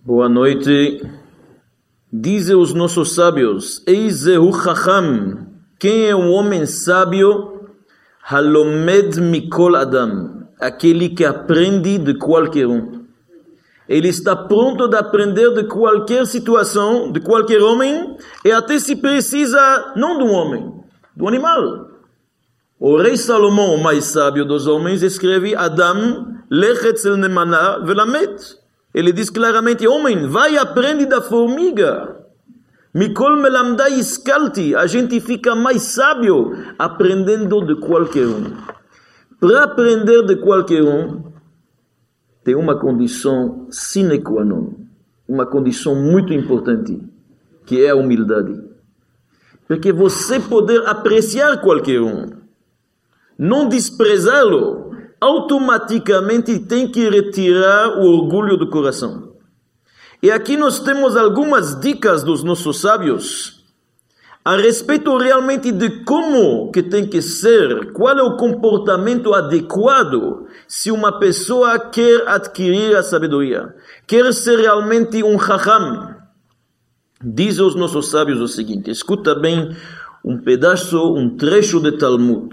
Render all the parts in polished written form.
Boa noite. Dizem os nossos sábios, Eizehu Chacham, quem é um homem sábio? Halomed Mikol Adam, aquele que aprende de qualquer um. Ele está pronto a aprender de qualquer situação, de qualquer homem, e até se precisa, não de um homem, do animal. O rei Salomão, o mais sábio dos homens, escreve, Adam, lechet el nemana velamet. Ele diz claramente, homem, vai e aprende da formiga. Mikol melamdai iskalti, a gente fica mais sábio aprendendo de qualquer um. Para aprender de qualquer um, tem uma condição sine qua non, uma condição muito importante, que é a humildade. Porque você poder apreciar qualquer um, não desprezá-lo, automaticamente tem que retirar o orgulho do coração. E aqui nós temos algumas dicas dos nossos sábios a respeito realmente de como que tem que ser, qual é o comportamento adequado se uma pessoa quer adquirir a sabedoria, quer ser realmente um chacham. Dizem os nossos sábios o seguinte, escuta bem um pedaço, um trecho de Talmud.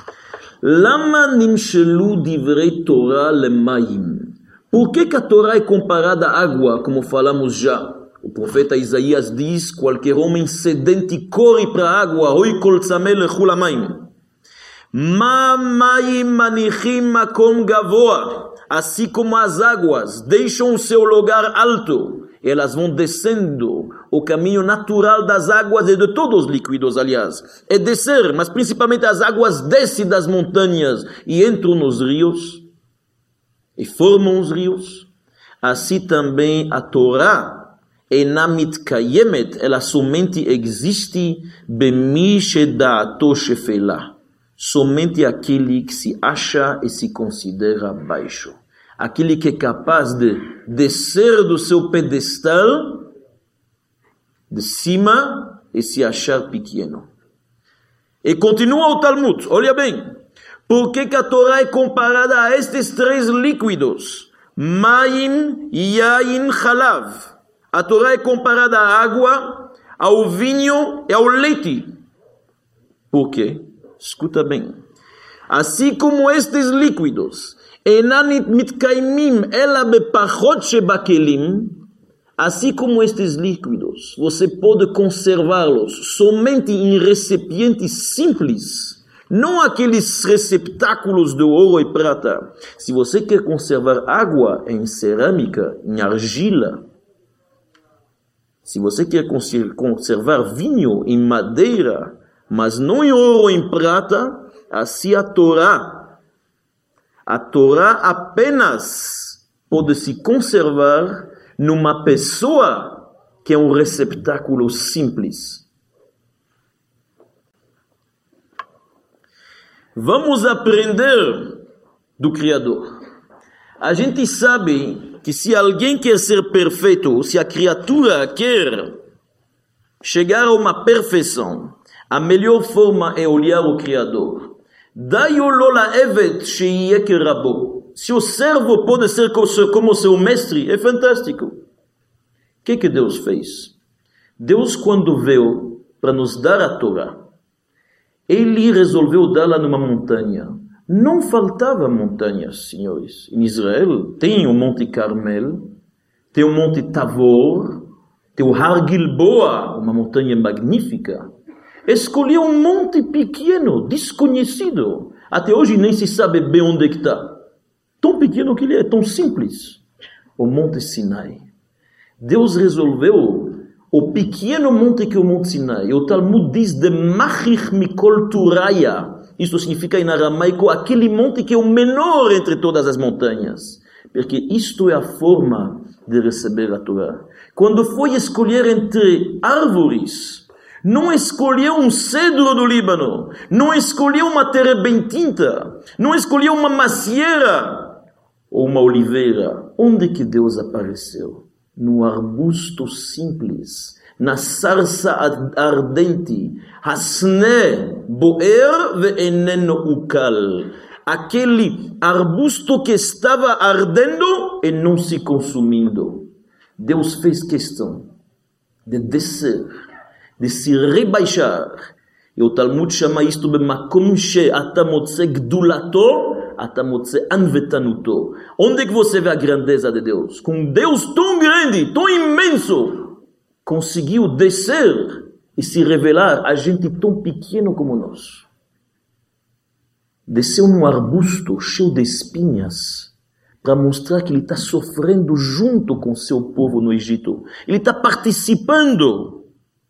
Lama nimshelu divrei Torah lemayim. Por que a Torá é comparada à água, como falamos já? O profeta Isaías diz, qualquer homem sedente corre para a água, hoi kol tzameh lechul hamayim. Ma mayim manichim makom gavoa. Assim como as águas deixam o seu lugar alto, elas vão descendo. O caminho natural das águas e de todos os líquidos, aliás, é descer, mas principalmente as águas descem das montanhas e entram nos rios e formam os rios. Assim também a Torá, enamit kayemet, ela somente existe bemi sheda'ato shefela, somente aquele que se acha e se considera baixo, aquele que é capaz de descer do seu pedestal de cima e se achar pequeno. E continua o Talmud, olha bem, por que a Torá é comparada a estes três líquidos? Mayim, yain, halav. A Torá é comparada à água, ao vinho e ao leite. Por quê? Escuta bem. Assim como estes líquidos, enanit mitkaimim ela bepachot shebakelim, assim como estes líquidos, você pode conservá-los somente em recipientes simples, não aqueles receptáculos de ouro e prata. Se você quer conservar água em cerâmica, em argila, se você quer conservar vinho em madeira, mas não em ouro ou em prata, assim a Torá apenas pode se conservar numa pessoa que é um receptáculo simples. Vamos aprender do Criador. A gente sabe que se alguém quer ser perfeito, se a criatura quer chegar a uma perfeição, a melhor forma é olhar o Criador. Se o servo pode ser como seu mestre, é fantástico. O que Deus fez? Deus, quando veio para nos dar a Torá, ele resolveu dá-la numa montanha. Não faltava montanhas, senhores. Em Israel tem o Monte Carmel, tem o Monte Tavor, tem o Har Gilboa, uma montanha magnífica. Escolheu um monte pequeno, desconhecido. Até hoje nem se sabe bem onde está. Tão pequeno que ele é, tão simples. O Monte Sinai. Deus resolveu o pequeno monte que é o Monte Sinai. O Talmud diz de Machich Mikol Turaya. Isso significa em aramaico aquele monte que é o menor entre todas as montanhas. Porque isto é a forma de receber a Torá. Quando foi escolher entre árvores, não escolheu um cedro do Líbano, não escolheu uma terebintinta, não escolheu uma macieira ou uma oliveira. Onde que Deus apareceu? No arbusto simples, na sarça ardente, hasne boer ve'eneno ukal, aquele arbusto que estava ardendo e não se consumindo. Deus fez questão de descer, de se rebaixar. E o Talmud chama isto de makom she'ata motze gdulato, ata motze anvetanuto. Onde é que você vê a grandeza de Deus? Com Deus tão grande, tão imenso, conseguiu descer e se revelar a gente tão pequeno como nós. Desceu num arbusto cheio de espinhas para mostrar que ele está sofrendo junto com seu povo no Egito. Ele está participando.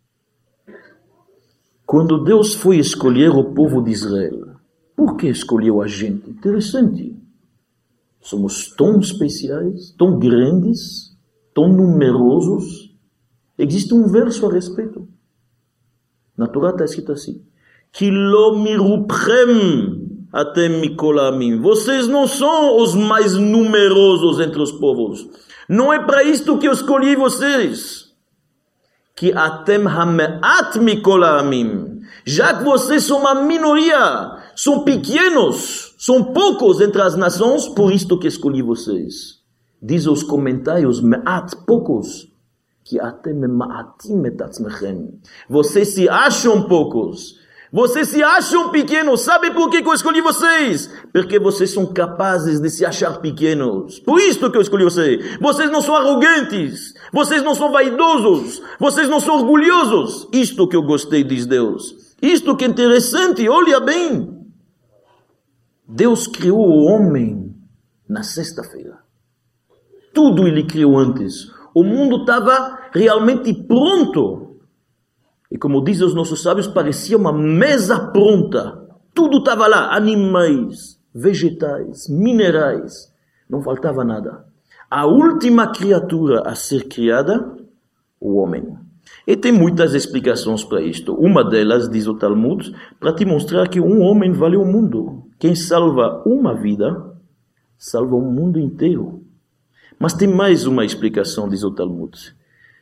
Quando Deus foi escolher o povo de Israel, por que escolheu a gente? Interessante. Somos tão especiais, tão grandes, tão numerosos. Existe um verso a respeito. Na Torá está escrito assim: Ki lo mirupchem atem mikol ha'amim. Vocês não são os mais numerosos entre os povos. Não é para isto que eu escolhi vocês. Ki atem hameat mikol ha'amim. Já que vocês são uma minoria, são pequenos, são poucos entre as nações, por isto que escolhi vocês. Diz os comentários, me'at, poucos. Que atem ma'atim et atzmechem. Vocês se acham poucos. Vocês se acham pequenos. Sabe por que eu escolhi vocês? Porque vocês são capazes de se achar pequenos. Por isso que eu escolhi vocês. Vocês não são arrogantes. Vocês não são vaidosos. Vocês não são orgulhosos. Isto que eu gostei, diz Deus. Isto que é interessante. Olha bem. Deus criou o homem na sexta-feira. Tudo ele criou antes. O mundo estava realmente pronto. E como dizem os nossos sábios, parecia uma mesa pronta. Tudo estava lá. Animais, vegetais, minerais. Não faltava nada. A última criatura a ser criada, o homem. E tem muitas explicações para isto. Uma delas, diz o Talmud, para te mostrar que um homem vale o mundo. Quem salva uma vida, salva o mundo inteiro. Mas tem mais uma explicação, diz o Talmud.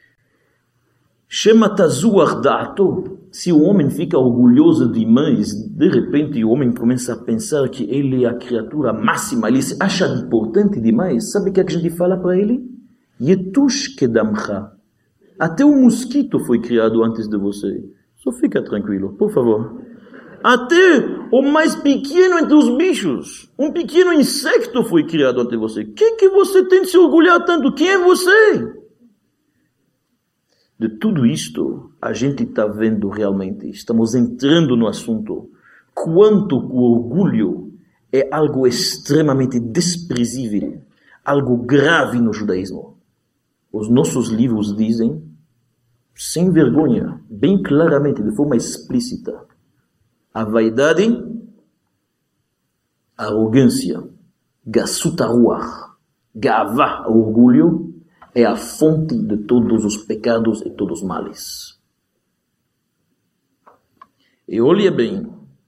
Se o homem fica orgulhoso demais, de repente o homem começa a pensar que ele é a criatura máxima, ele se acha importante demais. Sabe o que a gente fala para ele? Yetush kedamcha. Até o mosquito foi criado antes de você. Só fica tranquilo, por favor. Até o mais pequeno entre os bichos, um pequeno insecto foi criado ante você. O que você tem de se orgulhar tanto? Quem é você? De tudo isto, a gente está vendo realmente, estamos entrando no assunto, quanto o orgulho é algo extremamente desprezível, algo grave no judaísmo. Os nossos livros dizem, sem vergonha, bem claramente, de forma explícita, a vaidade, a arrogância, gasut haruach, gavá, orgulho, é a fonte de todos os pecados e todos os males. E olha bem,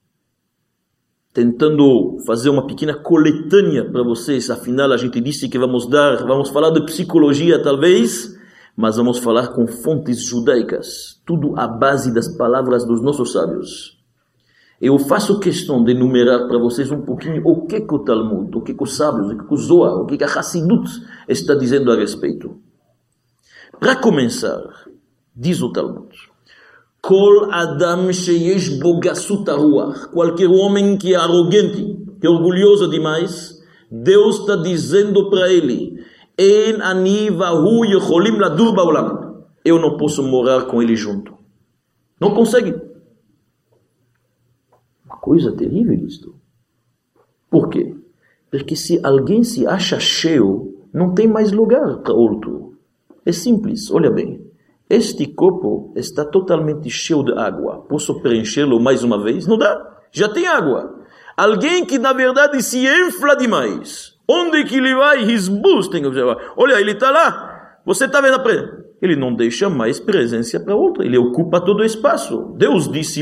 tentando fazer uma pequena coletânea para vocês, afinal a gente disse que vamos falar de psicologia talvez, mas vamos falar com fontes judaicas, tudo à base das palavras dos nossos sábios. Eu faço questão de enumerar para vocês um pouquinho o que o Talmud, o que os sábios, o que o Zohar, o que a Hassidut está dizendo a respeito. Para começar, diz o Talmud, Kol Adam sheyesh bo gasut haruach, qualquer homem que é arrogante, que é orgulhoso demais, Deus está dizendo para ele, En ani vahu yecholim ladur ba'olam. Eu não posso morar com ele junto. Não consegue. Coisa terrível isto. Por quê? Porque se alguém se acha cheio, não tem mais lugar para outro. É simples, olha bem. Este copo está totalmente cheio de água. Posso preenchê-lo mais uma vez? Não dá. Já tem água. Alguém que na verdade se infla demais. Onde que ele vai? His boost, tem que observar. Olha, ele está lá. Você está vendo a presença? Ele não deixa mais presença para outra. Ele ocupa todo o espaço. Deus disse,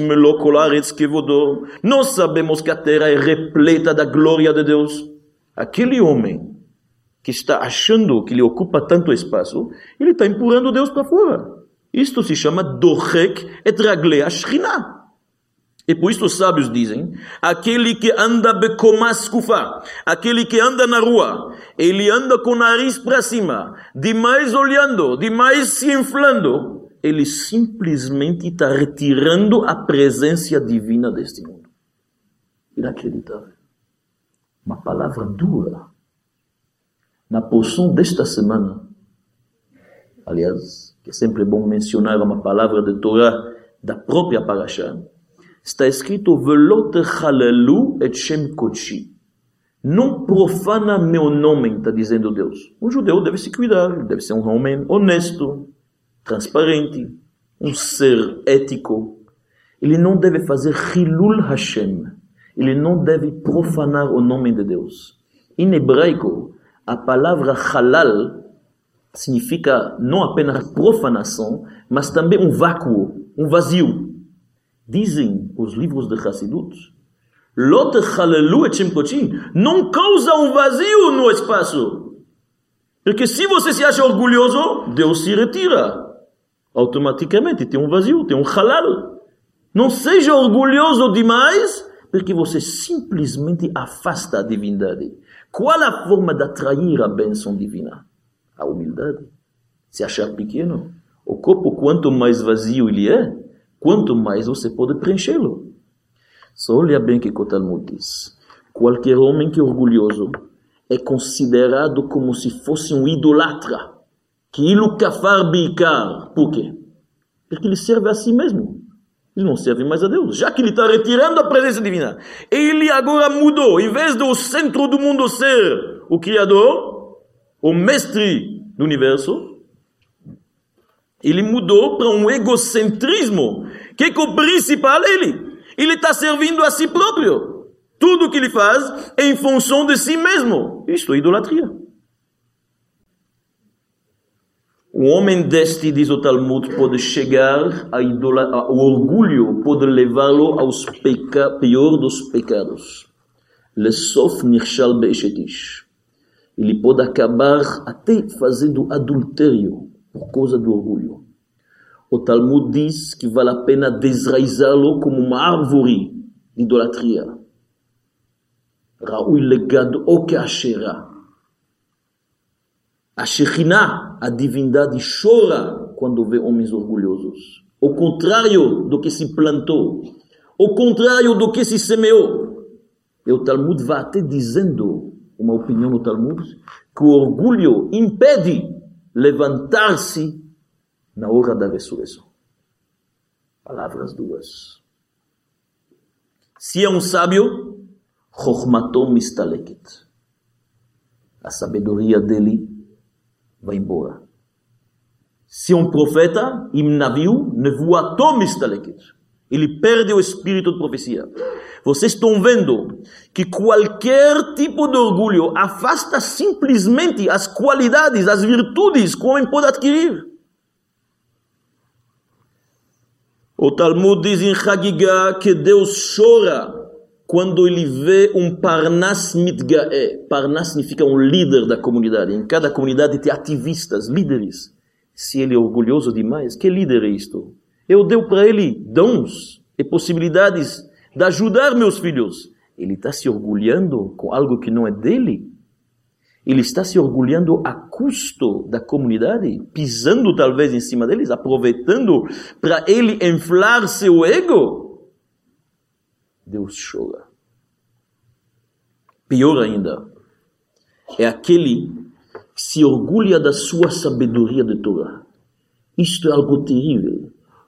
nós sabemos que a terra é repleta da glória de Deus. Aquele homem que está achando que ele ocupa tanto espaço, ele está empurrando Deus para fora. Isto se chama Dorek et Raglei Ashchina. E por isso os sábios dizem, aquele que anda becomascufa, aquele que anda na rua, ele anda com o nariz para cima, demais olhando, demais se inflando, ele simplesmente está retirando a presença divina deste mundo. Inacreditável. Uma palavra dura. Na porção desta semana, aliás, que é sempre bom mencionar uma palavra de Torá da própria Parashá, está escrito, Velo techalelu et shem kodshi. Não profana meu nome, está dizendo Deus. Um judeu deve se cuidar, deve ser um homem honesto, transparente, um ser ético. Ele não deve fazer Hilul Hashem. Ele não deve profanar o nome de Deus. Em hebraico, a palavra halal significa não apenas profanação, mas também um vácuo, um vazio. Dizem os livros de Hassidut, Lot Halelu et Shem Kodshi, não causa um vazio no espaço. Porque se você se acha orgulhoso, Deus se retira. Automaticamente tem um vazio, tem um halal. Não seja orgulhoso demais, porque você simplesmente afasta a divindade. Qual a forma de atrair a bênção divina? A humildade. Se achar pequeno. O copo, quanto mais vazio ele é, quanto mais você pode preenchê-lo. Só olha bem que o Talmud diz. Qualquer homem que é orgulhoso é considerado como se fosse um idolatra. Kilu kafar biikar. Por quê? Porque ele serve a si mesmo. Ele não serve mais a Deus. Já que ele está retirando a presença divina. Ele agora mudou. Em vez do centro do mundo ser o Criador, o mestre do universo, ele mudou para um egocentrismo. Que é o principal ele. Ele está servindo a si próprio. Tudo que ele faz é em função de si mesmo. Isto é idolatria. O homem deste, diz o Talmud, pode chegar ao orgulho, pode levá-lo aos pior dos pecados. Lesof nirshal be'eshetish. Ele pode acabar até fazendo adultério por causa do orgulho. O Talmud diz que vale a pena desraizá-lo como uma árvore de idolatria. Ra'ui legado o que Asherah. A Shekhinah, a divindade, chora quando vê homens orgulhosos. O contrário do que se plantou. O contrário do que se semeou. E o Talmud vai até dizendo, uma opinião no Talmud, que o orgulho impede levantar-se na hora da ressurreição. Palavras duras. Se é um sábio, Chochmatom mistaleket. A sabedoria dele vai embora. Se é um profeta, imnaviu, nevuatom mistaleket. Ele perde o espírito de profecia. Vocês estão vendo que qualquer tipo de orgulho afasta simplesmente as qualidades, as virtudes que o homem pode adquirir. O Talmud diz em Hagigah que Deus chora quando ele vê um Parnas Mitgae. Parnas significa um líder da comunidade. Em cada comunidade tem ativistas, líderes. Se ele é orgulhoso demais, que líder é isto? Eu dei para ele dons e possibilidades de ajudar meus filhos. Ele está se orgulhando com algo que não é dele. Ele está se orgulhando a custo da comunidade, pisando talvez em cima deles, aproveitando para ele inflar seu ego. Deus chora. Pior ainda, é aquele que se orgulha da sua sabedoria de Torá. Isto é algo terrível.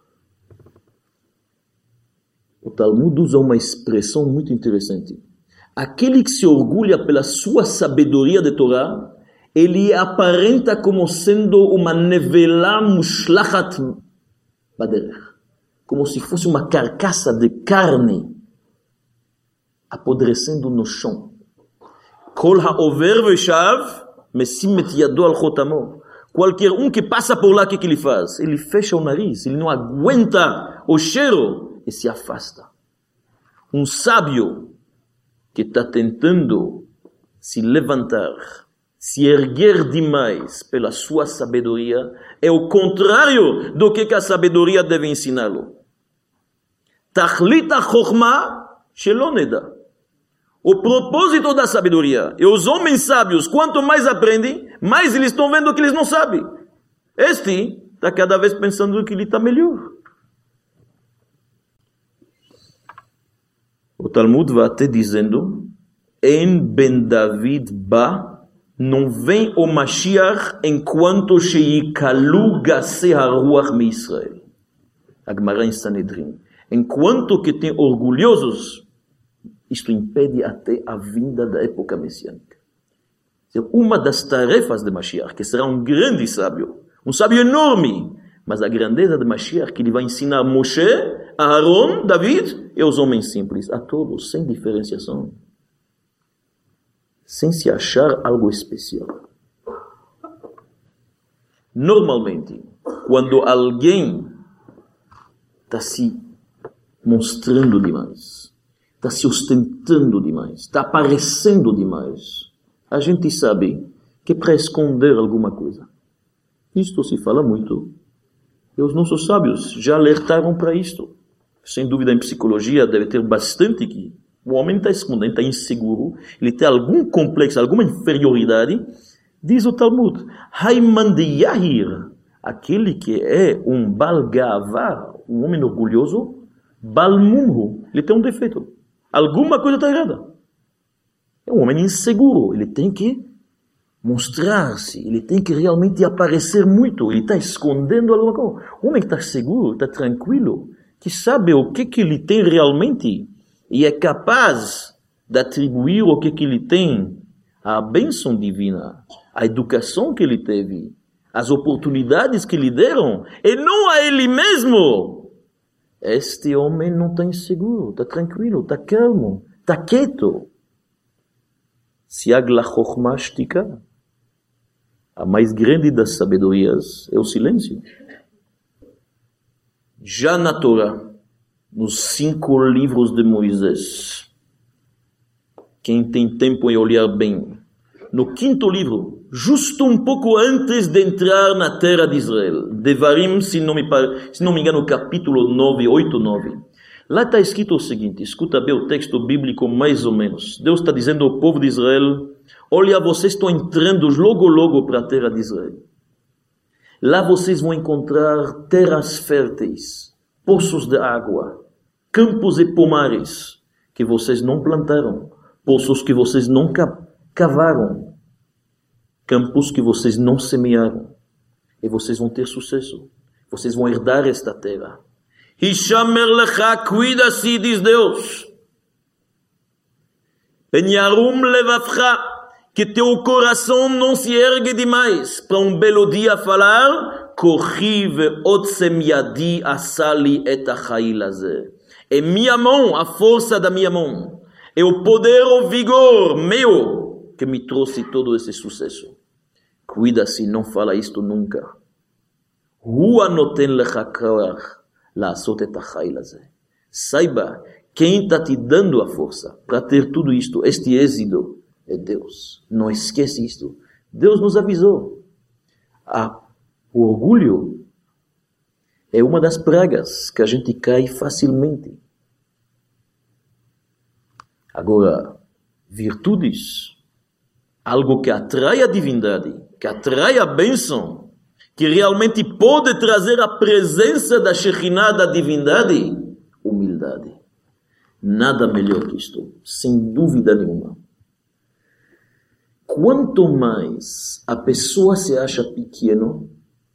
O Talmud usa uma expressão muito interessante. Aquele que se orgulha pela sua sabedoria de Torá, ele aparenta como sendo uma nevela mushlachat baderech, como se fosse uma carcaça de carne apodrecendo no chão. Kol ha'over veshav mesim et yado al chotamo. Qualquer um que passa por lá, o que ele faz? Ele fecha o nariz, ele não aguenta o cheiro e se afasta. Um sábio que está tentando se levantar, se erguer demais pela sua sabedoria, é o contrário do que a sabedoria deve ensiná-lo. Tachlit ha-chokhmah shelo neda. O propósito da sabedoria. E os homens sábios, quanto mais aprendem, mais eles estão vendo que eles não sabem. Este está cada vez pensando que ele está melhor. O Talmud vai até dizendo, En ben David ba, não vem o Mashiach enquanto sheikalu gase haruach me Israel. A Gemara em Sanedrin. Enquanto que tem orgulhosos, isto impede até a vinda da época messiânica. Uma das tarefas de Mashiach, que será um grande sábio, um sábio enorme, mas a grandeza de Mashiach, que ele vai ensinar Moshe, Aaron, David e os homens simples, a todos, sem diferenciação, sem se achar algo especial. Normalmente, quando alguém está se mostrando demais, está se ostentando demais, está aparecendo demais, a gente sabe que é para esconder alguma coisa. Isto se fala muito. E os nossos sábios já alertaram para isto. Sem dúvida, em psicologia deve ter bastante que o homem está escondendo, está inseguro, ele tem algum complexo, alguma inferioridade. Diz o Talmud, Haiman de Yahir, aquele que é um Bal Ga'avah, um homem orgulhoso, Bal Mumhu, ele tem um defeito. Alguma coisa está errada. É um homem inseguro, ele tem que mostrar-se, ele tem que realmente aparecer muito, ele está escondendo alguma coisa. O homem que está seguro, está tranquilo, que sabe o que ele tem realmente e é capaz de atribuir o que ele tem à bênção divina, à educação que ele teve, às oportunidades que lhe deram, e não a ele mesmo. Este homem não está inseguro, está tranquilo, está calmo, está quieto. Siag la chokhmah shtika. A mais grande das sabedorias é o silêncio. Já na Torá, nos 5 livros de Moisés, quem tem tempo em olhar bem, no 5º livro, justo um pouco antes de entrar na terra de Israel, Devarim, se não me engano, capítulo 9, 8, 9. Lá está escrito o seguinte, escuta bem o texto bíblico mais ou menos. Deus está dizendo ao povo de Israel, olha, vocês estão entrando logo para a terra de Israel. Lá vocês vão encontrar terras férteis, poços de água, campos e pomares que vocês não plantaram, poços que vocês não cavaram, campos que vocês não semearam. E vocês vão ter sucesso. Vocês vão herdar esta terra. Hishamer lecha, cuida-se, diz Deus. Enyarum levavcha, que teu coração não se ergue demais para um belo dia falar, corrive otsem yadi asali et achai lazer. É minha mão, a força da minha mão. É o poder, o vigor meu que me trouxe todo esse sucesso. Cuida-se, não fala isto nunca. Hu anoten lecha koach la'asot et achai lazer. Saiba, quem está te dando a força para ter tudo isto, este êxito, é Deus. Não esquece isto. Deus nos avisou. O orgulho é uma das pragas que a gente cai facilmente. Agora, virtudes, algo que atrai a divindade, que atrai a bênção, que realmente pode trazer a presença da Shekhinah, da divindade, humildade. Nada melhor que isto, sem dúvida nenhuma. Quanto mais a pessoa se acha pequeno,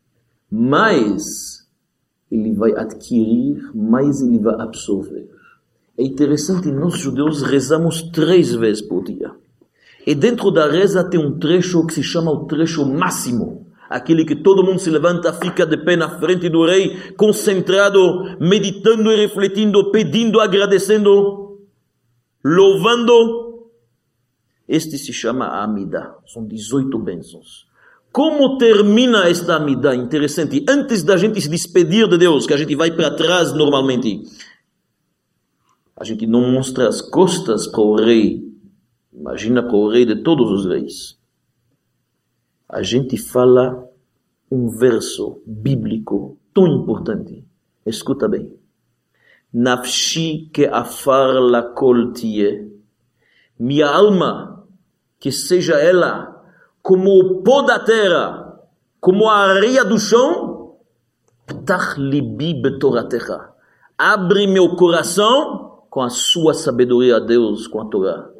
mais ele vai adquirir, mais ele vai absorver. É interessante, nós judeus rezamos 3 vezes por dia. E dentro da reza tem um trecho que se chama o trecho máximo. Aquele que todo mundo se levanta, fica de pé na frente do rei, concentrado, meditando e refletindo, pedindo, agradecendo, louvando. Este se chama Amidah. São 18 bênçãos. Como termina esta Amidah? Interessante. Antes da gente se despedir de Deus, que a gente vai para trás normalmente, a gente não mostra as costas para o rei. Imagina para o rei de todos os reis. A gente fala um verso bíblico tão importante. Escuta bem. Nafshi que afar la kol tie. Minha alma, que seja ela como o pó da terra, como a areia do chão. Ptach libi betoratecha. Abre meu coração com a sua sabedoria, Deus, com a Torá.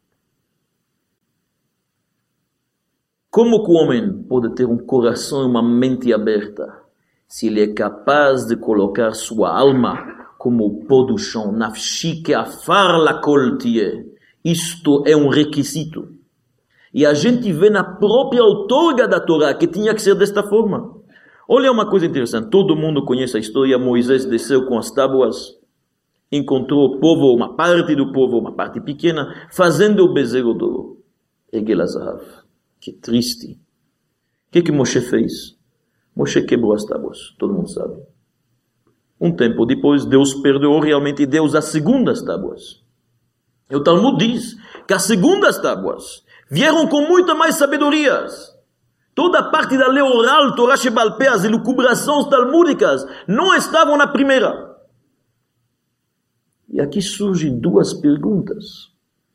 Como que o homem pode ter um coração e uma mente aberta se ele é capaz de colocar sua alma como o pó do chão? Nafshi que afar la kol tie. Isto é um requisito. E a gente vê na própria outorga da Torá que tinha que ser desta forma. Olha uma coisa interessante. Todo mundo conhece a história. Moisés desceu com as tábuas, encontrou o povo, uma parte do povo, uma parte pequena, fazendo o bezerro de ouro. Egel Azahav. Que triste. O que Moshe fez? Moshe quebrou as tábuas. Todo mundo sabe. Um tempo depois, Deus perdoou realmente e deu as segundas tábuas. E o Talmud diz que as segundas tábuas vieram com muita mais sabedorias. Toda a parte da lei oral, Torá Shebal Peh, as elucubrações talmúdicas, não estavam na primeira. E aqui surgem duas perguntas.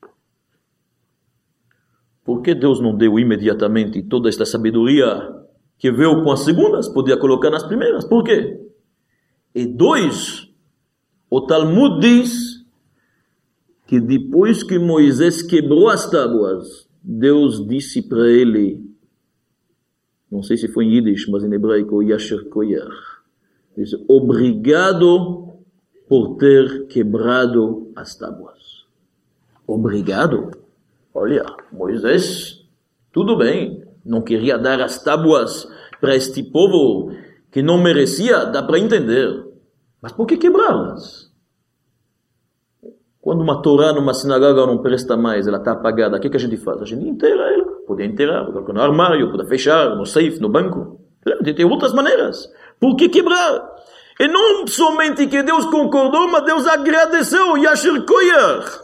Por que Deus não deu imediatamente toda esta sabedoria que veio com as segundas? Podia colocar nas primeiras. Por quê? E dois, o Talmud diz que depois que Moisés quebrou as tábuas, Deus disse para ele, não sei se foi em Yiddish, mas em hebraico, Yasher Koyach, disse, obrigado por ter quebrado as tábuas. Obrigado. Olha, Moisés, tudo bem, não queria dar as tábuas para este povo que não merecia, dá para entender. Mas por que quebrá-las? Quando uma Torá numa sinagoga não presta mais, ela está apagada, o que a gente faz? A gente enterra ela. Podia enterrar, colocar no armário, podia fechar, no safe, no banco. Tem outras maneiras. Por que quebrar? E não somente que Deus concordou, mas Deus agradeceu. Yasher Koyach.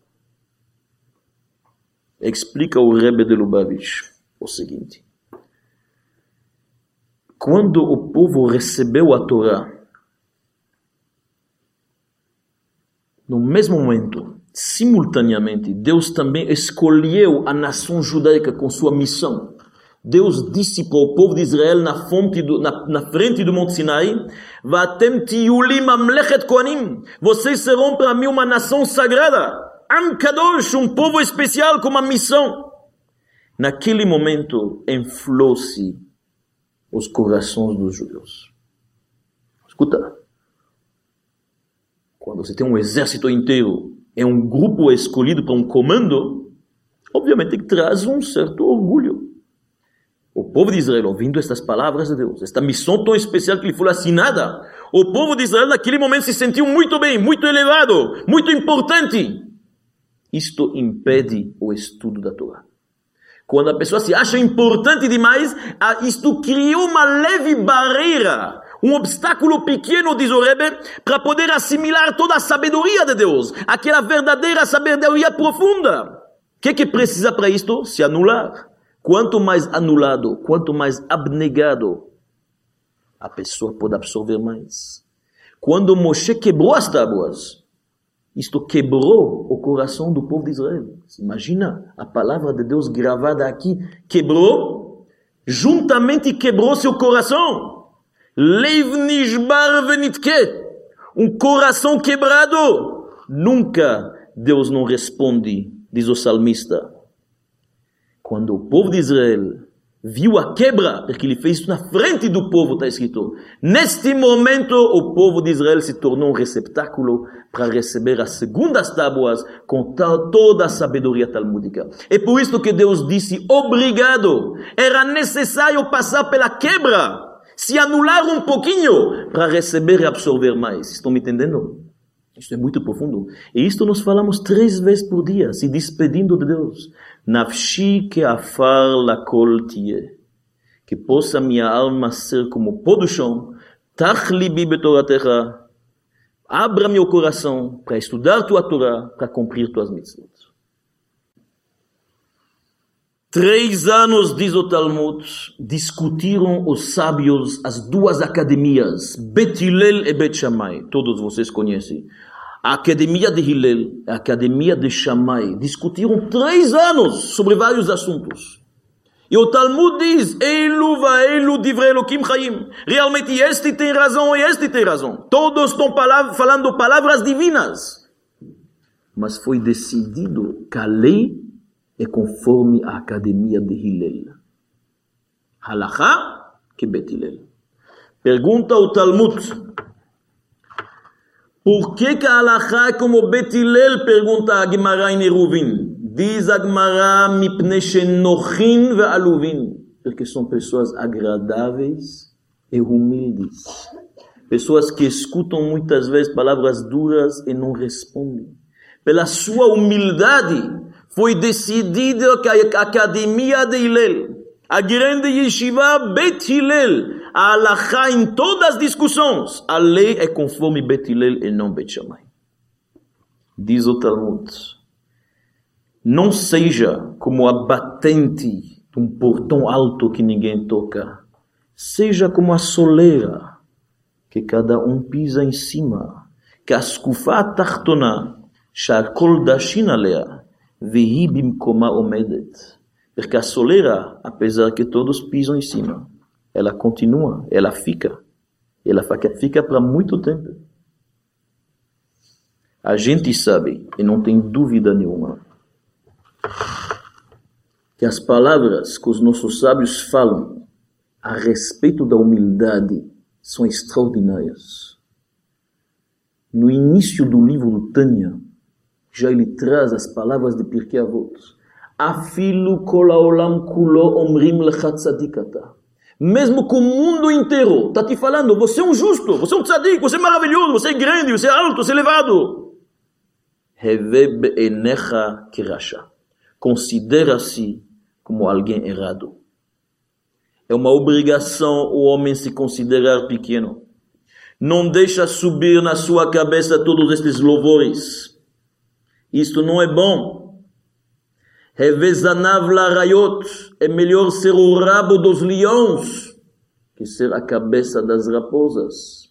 Explica o Rebbe de Lubavitch o seguinte. Quando o povo recebeu a Torá, no mesmo momento, simultaneamente, Deus também escolheu a nação judaica com sua missão. Deus disse para o povo de Israel na frente do Monte Sinai, Vatem tiyuli mamlechet kohanim, vocês serão para mim uma nação sagrada, Am Kadosh, um povo especial com uma missão. Naquele momento, inflou-se os corações dos judeus. Escuta, quando você tem um exército inteiro, é um grupo escolhido para um comando, obviamente que traz um certo orgulho. O povo de Israel, ouvindo estas palavras de Deus, esta missão tão especial que lhe foi assinada, o povo de Israel naquele momento se sentiu muito bem, muito elevado, muito importante. Isto impede o estudo da Torá. Quando a pessoa se acha importante demais, isto criou uma leve barreira, um obstáculo pequeno, diz o Rebbe, para poder assimilar toda a sabedoria de Deus, aquela verdadeira sabedoria profunda. O que precisa para isto? Se anular. Quanto mais anulado, quanto mais abnegado, a pessoa pode absorver mais. Quando Moshe quebrou as tábuas, isto quebrou o coração do povo de Israel. Imagina a palavra de Deus gravada aqui. Quebrou, juntamente quebrou seu coração. Leiv nishbar venitke. Um coração quebrado. Nunca Deus não responde, diz o salmista. Quando o povo de Israel viu a quebra, porque ele fez isso na frente do povo, está escrito. Neste momento, o povo de Israel se tornou um receptáculo para receber as segundas tábuas com toda a sabedoria talmúdica. É por isso que Deus disse, obrigado. Era necessário passar pela quebra, se anular um pouquinho, para receber e absorver mais. Estão me entendendo? Isto é muito profundo. E isto nós falamos 3 vezes por dia, se despedindo de Deus. Nafshi que afar la kol tie. Que possa minha alma ser como o pó do chão. Tach libi betoratecha. Abra meu coração para estudar tua Torá, para cumprir tuas mitzvot. 3 anos, diz o Talmud, discutiram os sábios as duas academias, Bet Hillel e Bet Shammai. Todos vocês conhecem. A academia de Hillel, a academia de Shammai, discutiram 3 anos sobre vários assuntos. E o Talmud diz, Eilu va Eilu divrei Elokim Chaim. Realmente este tem razão e este tem razão. Todos estão falando palavras divinas. Mas foi decidido que a lei é conforme a academia de Hillel. Halachá que Bet Hillel. Pergunta o Talmud. Por que a halachá é como Bet Hillel? Pergunta a Gemara em Eruvin. Diz a Gemara, mipnei shenochin ve'aluvin. Porque são pessoas agradáveis e humildes. Pessoas que escutam muitas vezes palavras duras e não respondem. Pela sua humildade, foi decidido que a academia de Hillel, a grande yeshiva Bet Hillel, a halachá em todas as discussões, a lei é conforme Bet Hillel e não Bet Shammai. Diz o Talmud. Não seja como a batente de um portão alto que ninguém toca. Seja como a soleira que cada um pisa em cima. Que a skufá tachtona, shakol dashin alea, vehi bimkoma omedet. Porque a soleira, apesar que todos pisam em cima, ela continua, ela fica para muito tempo. A gente sabe, e não tem dúvida nenhuma, que as palavras que os nossos sábios falam a respeito da humildade são extraordinárias. No início do livro do Tânia, já ele traz as palavras de Pirkei Avot. Afilu kol haolam kulo omrim lecha tzadikata. Mesmo que o mundo inteiro está te falando, você é um justo, você é um tzadik, você é maravilhoso, você é grande, você é alto, você é elevado. Heve be'enecha kirasha. Considera-se como alguém errado. É uma obrigação o homem se considerar pequeno. Não deixa subir na sua cabeça todos estes louvores. Isto não é bom. Revezanav larayot. É melhor ser o rabo dos leões que ser a cabeça das raposas.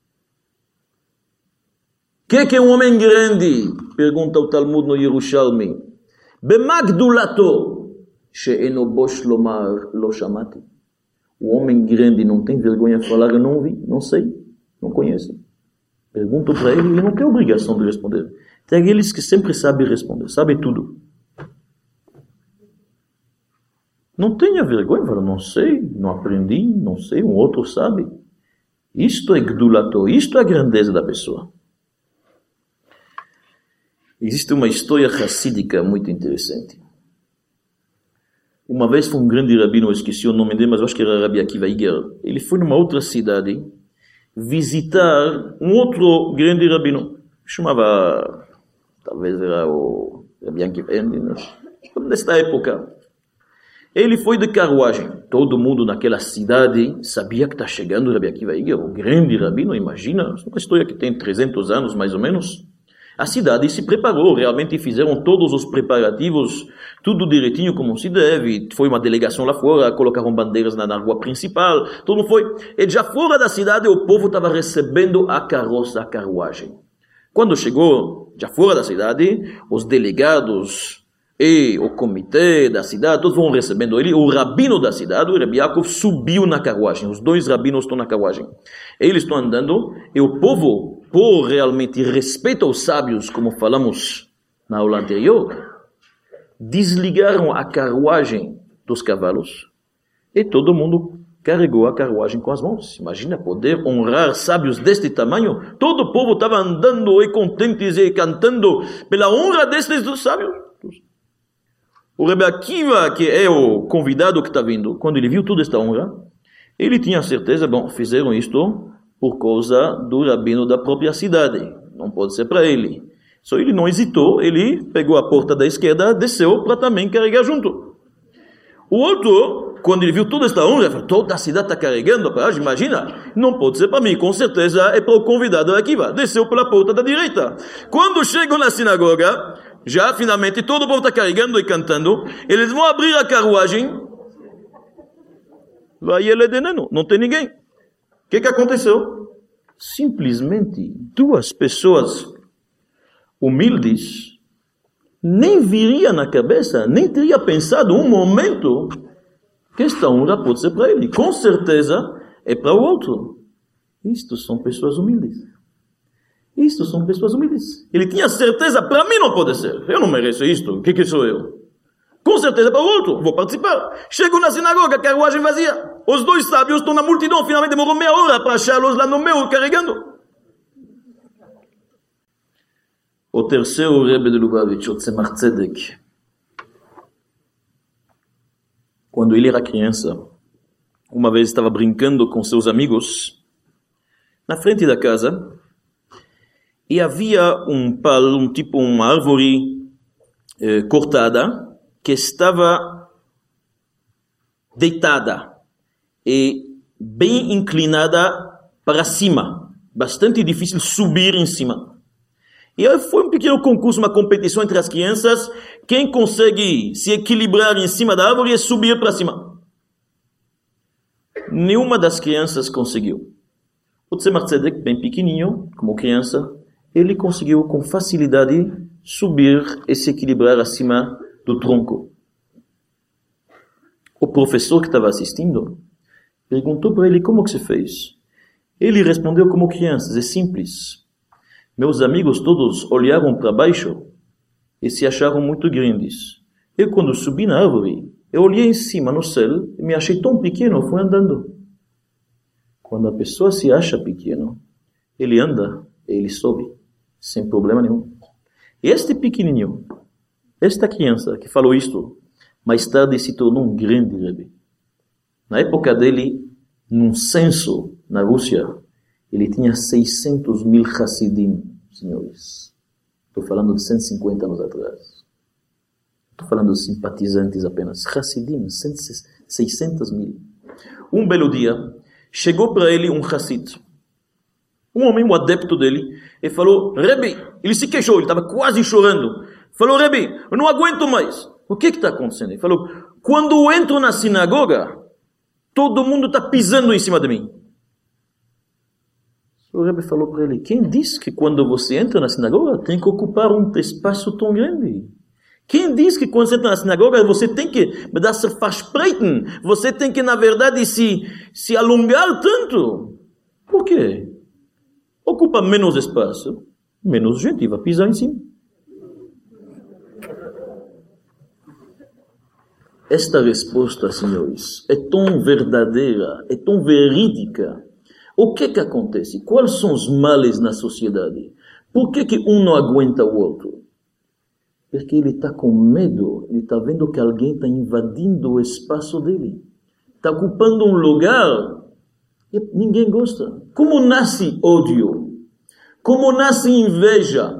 O que é um homem grande? Pergunta o Talmud no Yerushalmi. Bemagdulato, she'eno bosh lomar lo shamati. O homem grande não tem vergonha de falar, eu não ouvi, não sei, não conheço. Pergunto para ele, ele não tem obrigação de responder. Tem aqueles que sempre sabem responder, sabem tudo. Não tenha vergonha, fala, não sei, não aprendi, não sei, um outro sabe. Isto é gdulato, isto é a grandeza da pessoa. Existe uma história racídica muito interessante. Uma vez foi um grande rabino, eu esqueci o nome dele, mas eu acho que era Rabbi Akiva Iger. Ele foi numa outra cidade visitar um outro grande rabino. Chamava, talvez era o Rabbi Akiva Iger, nesta época. Ele foi de carruagem. Todo mundo naquela cidade sabia que está chegando o Rabbi Akiva Iger, o grande rabino, imagina. Uma história que tem 300 anos, mais ou menos. A cidade se preparou, realmente fizeram todos os preparativos, tudo direitinho como se deve. Foi uma delegação lá fora, colocaram bandeiras na rua principal, tudo foi. E já fora da cidade o povo estava recebendo a carroça, a carruagem. Quando chegou, já fora da cidade, os delegados e o comitê da cidade, todos vão recebendo ele. O rabino da cidade, o Rabbi Yaakov, subiu na carruagem. Os dois rabinos estão na carruagem. Eles estão andando e o povo, por realmente respeito aos sábios, como falamos na aula anterior, desligaram a carruagem dos cavalos e todo mundo carregou a carruagem com as mãos. Imagina poder honrar sábios deste tamanho. Todo o povo estava andando e contentes e cantando pela honra destes sábios. O Rebbe Akiva, que é o convidado que está vindo, quando ele viu toda esta honra, ele tinha certeza, bom, fizeram isto por causa do rabino da própria cidade. Não pode ser para ele. Só ele não hesitou, ele pegou a porta da esquerda, desceu para também carregar junto. O outro, quando ele viu toda esta honra, falou, toda a cidade está carregando, imagina, não pode ser para mim, com certeza é para o convidado Akiva. Desceu pela porta da direita. Quando chegou na sinagoga, Já, finalmente, todo o povo está carregando e cantando. Eles vão abrir a carruagem. Vai ele de Neno, não tem ninguém. O que aconteceu? Simplesmente, duas pessoas humildes nem viria na cabeça, nem teria pensado um momento que esta honra pode ser para ele. Com certeza é para o outro. Isto são pessoas humildes. Isto são pessoas humildes. Ele tinha certeza, para mim não pode ser. Eu não mereço isto. O que sou eu? Com certeza para o outro. Vou participar. Chego na sinagoga, carruagem vazia. Os dois sábios estão na multidão. Finalmente demorou meia hora para achá-los lá no meio, carregando. O terceiro Rebbe de Lubavitch, o Tzemach Tzedek, quando ele era criança, uma vez estava brincando com seus amigos na frente da casa e havia uma árvore cortada que estava deitada e bem inclinada para cima, bastante difícil subir em cima. E aí foi um pequeno concurso, uma competição entre as crianças. Quem consegue se equilibrar em cima da árvore e subir para cima. Nenhuma das crianças conseguiu. O Tzemach Tzedek, bem pequenininho, como criança, ele conseguiu com facilidade subir e se equilibrar acima do tronco. O professor que estava assistindo perguntou para ele como que se fez. Ele respondeu como crianças, é simples. Meus amigos todos olharam para baixo e se acharam muito grandes. Eu, quando subi na árvore, eu olhei em cima no céu e me achei tão pequeno, fui andando. Quando a pessoa se acha pequeno, ele anda e ele sobe, sem problema nenhum. E este pequenininho, esta criança que falou isto, mais tarde se tornou um grande Rebbe. Na época dele, num censo na Rússia, ele tinha 600 mil Hassidim, senhores. Estou falando de 150 anos atrás. Estou falando de simpatizantes apenas. Hassidim, 600 mil. Um belo dia, chegou para ele um Hassid. Um homem, um adepto dele, e falou, Rebbe, ele se queixou, ele estava quase chorando. Falou, Rebbe, eu não aguento mais. O que está acontecendo? Ele falou, quando eu entro na sinagoga, todo mundo está pisando em cima de mim. O Rebbe falou para ele, quem diz que quando você entra na sinagoga tem que ocupar um espaço tão grande? Quem diz que quando você entra na sinagoga você tem que você tem que, na verdade, se alongar tanto? Por quê? Ocupa menos espaço, menos gente vai pisar em cima. Esta resposta, senhores, é tão verdadeira, é tão verídica. O que acontece? Quais são os males na sociedade? Por que um não aguenta o outro? Porque ele está com medo, ele está vendo que alguém está invadindo o espaço dele. Está ocupando um lugar e ninguém gosta. Como nasce ódio? Como nasce inveja?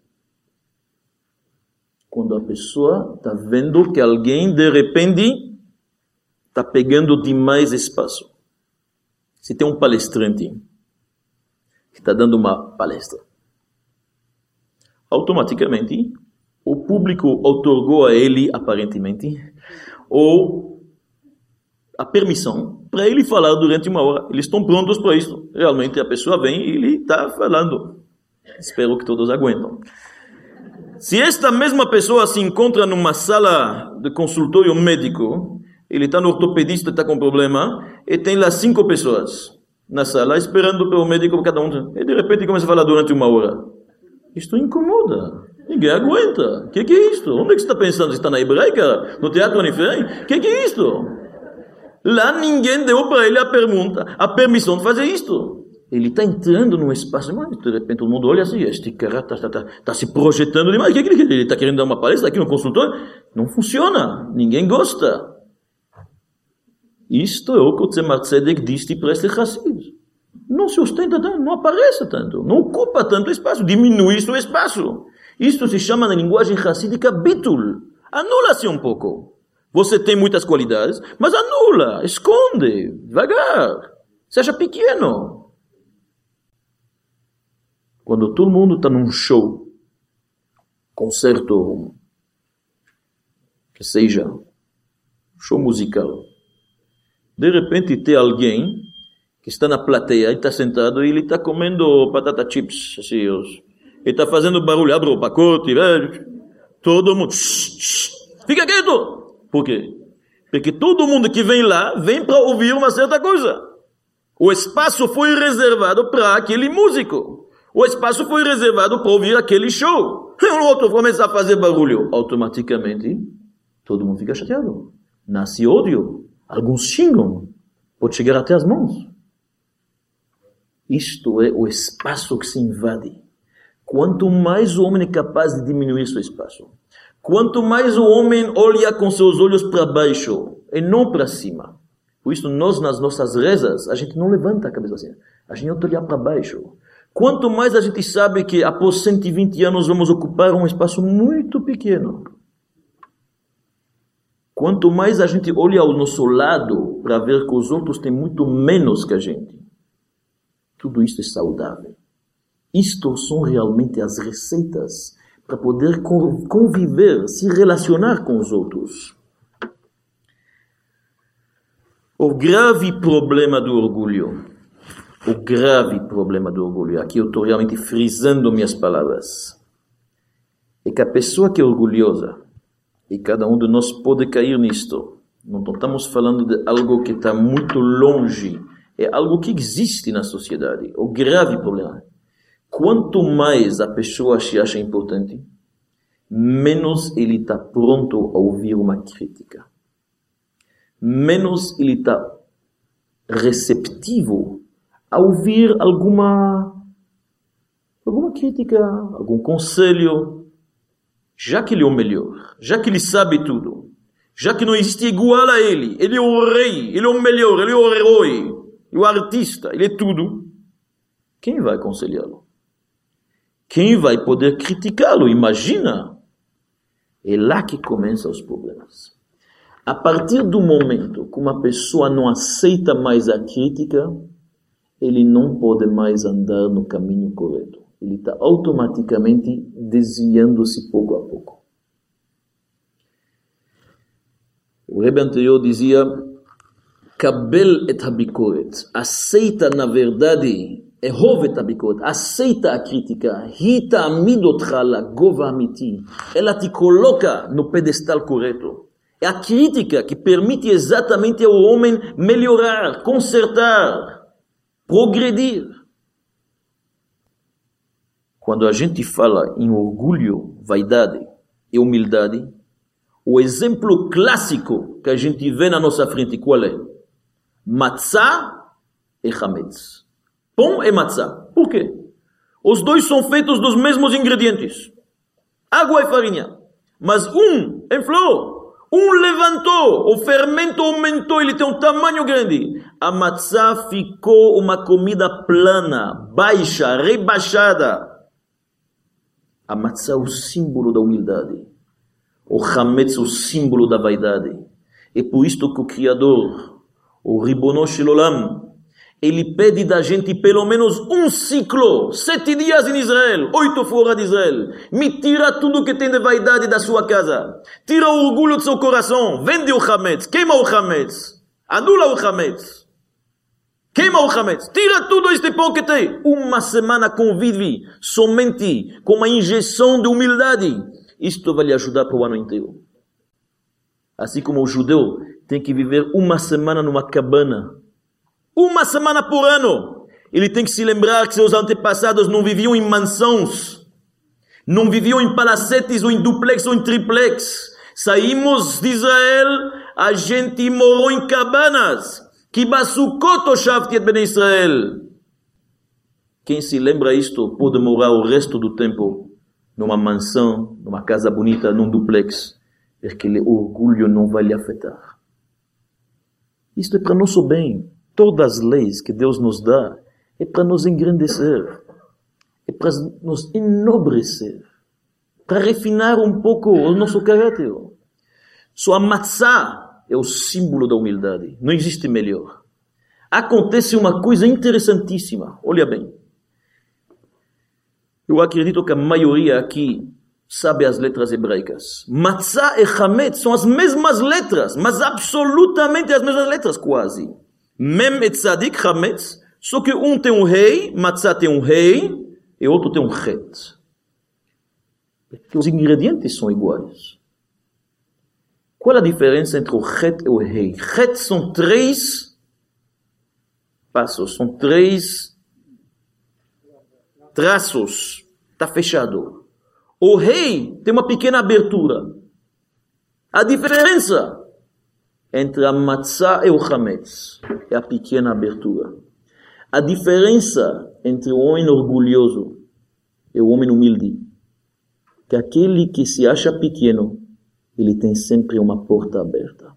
Quando a pessoa está vendo que alguém, de repente, está pegando demais espaço. Se tem um palestrante que está dando uma palestra, automaticamente o público outorgou a ele, aparentemente, ou a permissão para ele falar durante uma hora. Eles estão prontos para isso. Realmente a pessoa vem e ele está falando. Espero que todos aguentam. Se esta mesma pessoa se encontra numa sala de consultório médico, ele está no ortopedista, está com problema, e tem lá 5 pessoas na sala, esperando pelo médico, cada um. E de repente começa a falar durante uma hora. Isto incomoda. Ninguém aguenta. O que é isto? Onde é que você está pensando? Você está na hebraica? No teatro Anifrem? O que é isto? Lá ninguém deu para ele a permissão de fazer isto. Ele está entrando num espaço, mas de repente todo mundo olha assim, este cara está se projetando demais. O que é que ele quer? Ele está querendo dar uma palestra aqui no consultório? Não funciona. Ninguém gosta. Isto é o que o Tzemach Tzedek disse para este Hassid. Não se ostenta tanto, não aparece tanto, não ocupa tanto espaço, diminui seu espaço. Isto se chama na linguagem hassídica bitul. Anula-se um pouco. Você tem muitas qualidades, mas anula, esconde, devagar. Se acha pequeno. Quando todo mundo está num show, concerto, que seja, show musical. De repente tem alguém que está na plateia, ele está sentado e ele está comendo batata chips, assim, ele está fazendo barulho, abre o pacote, todo mundo, fica quieto. Por quê? Porque todo mundo que vem lá, vem para ouvir uma certa coisa. O espaço foi reservado para aquele músico. O espaço foi reservado para ouvir aquele show. E o outro começa a fazer barulho. Automaticamente, todo mundo fica chateado. Nasce ódio. Alguns xingam. Pode chegar até as mãos. Isto é o espaço que se invade. Quanto mais o homem é capaz de diminuir seu espaço, quanto mais o homem olha com seus olhos para baixo e não para cima. Por isso, nós, nas nossas rezas, a gente não levanta a cabeça assim. A gente olha para baixo. Quanto mais a gente sabe que após 120 anos vamos ocupar um espaço muito pequeno. Quanto mais a gente olha ao nosso lado para ver que os outros têm muito menos que a gente. Tudo isso é saudável. Isto são realmente as receitas para poder conviver, se relacionar com os outros. O grave problema do orgulho, aqui eu estou realmente frisando minhas palavras, é que a pessoa que é orgulhosa, e cada um de nós pode cair nisto, não estamos falando de algo que está muito longe, é algo que existe na sociedade, o grave problema. Quanto mais a pessoa se acha importante, menos ele está pronto a ouvir uma crítica. Menos ele está receptivo a ouvir alguma crítica, algum conselho, já que ele é o melhor, já que ele sabe tudo, já que não existe igual a ele é o rei, ele é o melhor, ele é o herói, ele é o artista, ele é tudo. Quem vai aconselhá-lo? Quem vai poder criticá-lo? Imagina! É lá que começam os problemas. A partir do momento que uma pessoa não aceita mais a crítica, ele não pode mais andar no caminho correto. Ele está automaticamente desviando-se pouco a pouco. O Rebbe anterior dizia, Kabel et habikoret, aceita na verdade, ehov et habikoret, aceita a crítica, hi ta'amid otcha lagova amiti, ela te coloca no pedestal correto. É a crítica que permite exatamente ao homem melhorar, consertar, progredir. Quando a gente fala em orgulho, vaidade e humildade, o exemplo clássico que a gente vê na nossa frente, qual é? Matzah e chametz. Pão e matzah. Por quê? Os dois são feitos dos mesmos ingredientes. Água e farinha. Mas um inflou. Um levantou, o fermento aumentou, ele tem um tamanho grande. A matzá ficou uma comida plana, baixa, rebaixada. A matzá é o símbolo da humildade. O chametz é o símbolo da vaidade. É por isto que o Criador, o Ribono Shel Olam, ele pede da gente pelo menos um ciclo, 7 dias em Israel, 8 fora de Israel. Me tira tudo que tem de vaidade da sua casa. Tira o orgulho do seu coração. Vende o chametz, queima o chametz. Anula o chametz. Queima o chametz. Tira tudo este pão que tem. Uma semana convive somente com uma injeção de humildade. Isto vai lhe ajudar para o ano inteiro. Assim como o judeu tem que viver uma semana numa cabana. Uma semana por ano. Ele tem que se lembrar que seus antepassados não viviam em mansões. Não viviam em palacetes ou em duplex ou em triplex. Saímos de Israel, a gente morou em cabanas. Que basukot oshavti et bnei Israel. Quem se lembra isto pode morar o resto do tempo numa mansão, numa casa bonita, num duplex. Porque o orgulho não vai lhe afetar. Isto é para nosso bem. Todas as leis que Deus nos dá é para nos engrandecer, é para nos enobrecer, para refinar um pouco o nosso caráter. Só a matzá é o símbolo da humildade, não existe melhor. Acontece uma coisa interessantíssima, olha bem. Eu acredito que a maioria aqui sabe as letras hebraicas. Matzah e Hametz são as mesmas letras, mas absolutamente as mesmas letras, quase. Mem e Tzadik, Hametz, só que um tem um rei, Matzah tem um rei, e outro tem um Het. Porque os ingredientes são iguais. Qual a diferença entre o Het e o rei? Het são 3 passos, são 3 traços. Está fechado. O rei tem uma pequena abertura. A diferença entre a matzah e o hametz é a pequena abertura. A diferença entre o homem orgulhoso e o homem humilde, que aquele que se acha pequeno, ele tem sempre uma porta aberta.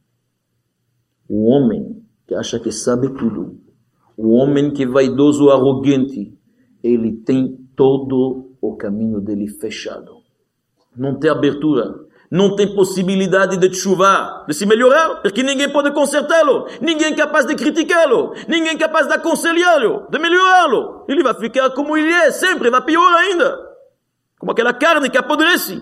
O homem que acha que sabe tudo, o homem que é vaidoso, arrogante, ele tem todo o caminho dele fechado. Não tem abertura. Não tem possibilidade de chuva, de se melhorar, porque ninguém pode consertá-lo, ninguém é capaz de criticá-lo, ninguém é capaz de aconselhá-lo, de melhorá-lo. Ele vai ficar como ele é, sempre, vai pior ainda, como aquela carne que apodrece.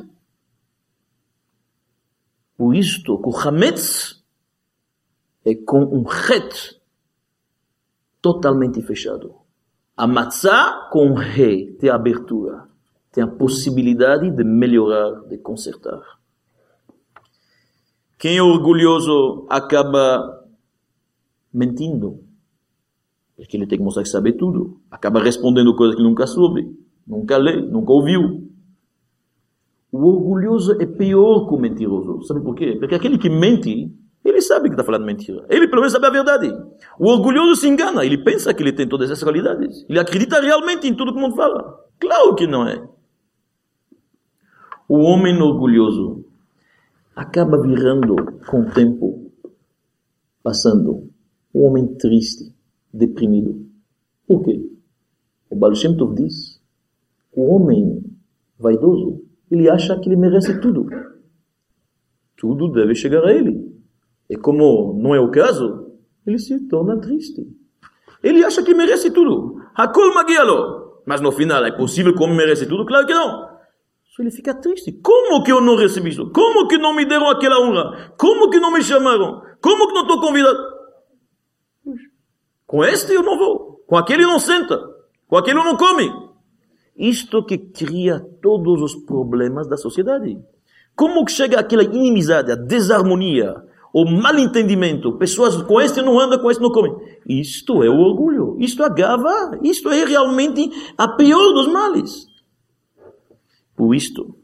Por isto, com o hametz é com um het totalmente fechado. A matzah com o rei tem abertura, tem a possibilidade de melhorar, de consertar. Quem é orgulhoso acaba mentindo, porque ele tem que mostrar que sabe tudo. Acaba respondendo coisas que nunca soube, nunca leu, nunca ouviu. O orgulhoso é pior que o mentiroso. Sabe por quê? Porque aquele que mente, ele sabe que está falando mentira. Ele pelo menos sabe a verdade. O orgulhoso se engana, ele pensa que ele tem todas essas qualidades. Ele acredita realmente em tudo que o mundo fala. Claro que não é. O homem orgulhoso acaba virando, com o tempo, passando, um homem triste, deprimido. Por quê? O Baal Shem Tov diz, o homem vaidoso, ele acha que ele merece tudo. Tudo deve chegar a ele. E como não é o caso, ele se torna triste. Ele acha que merece tudo. Hakol magialo. Mas no final, é possível que o homem merece tudo? Claro que não. Ele fica triste. Como que eu não recebi isso? Como que não me deram aquela honra? Como que não me chamaram? Como que não estou convidado? Com este eu não vou. Com aquele não senta. Com aquele eu não come. Isto que cria todos os problemas da sociedade. Como que chega aquela inimizade, a desarmonia, o mal-entendimento? Pessoas com este não andam, com este não comem. Isto é o orgulho. Isto é a gava. Isto é realmente a pior dos males. Por isto,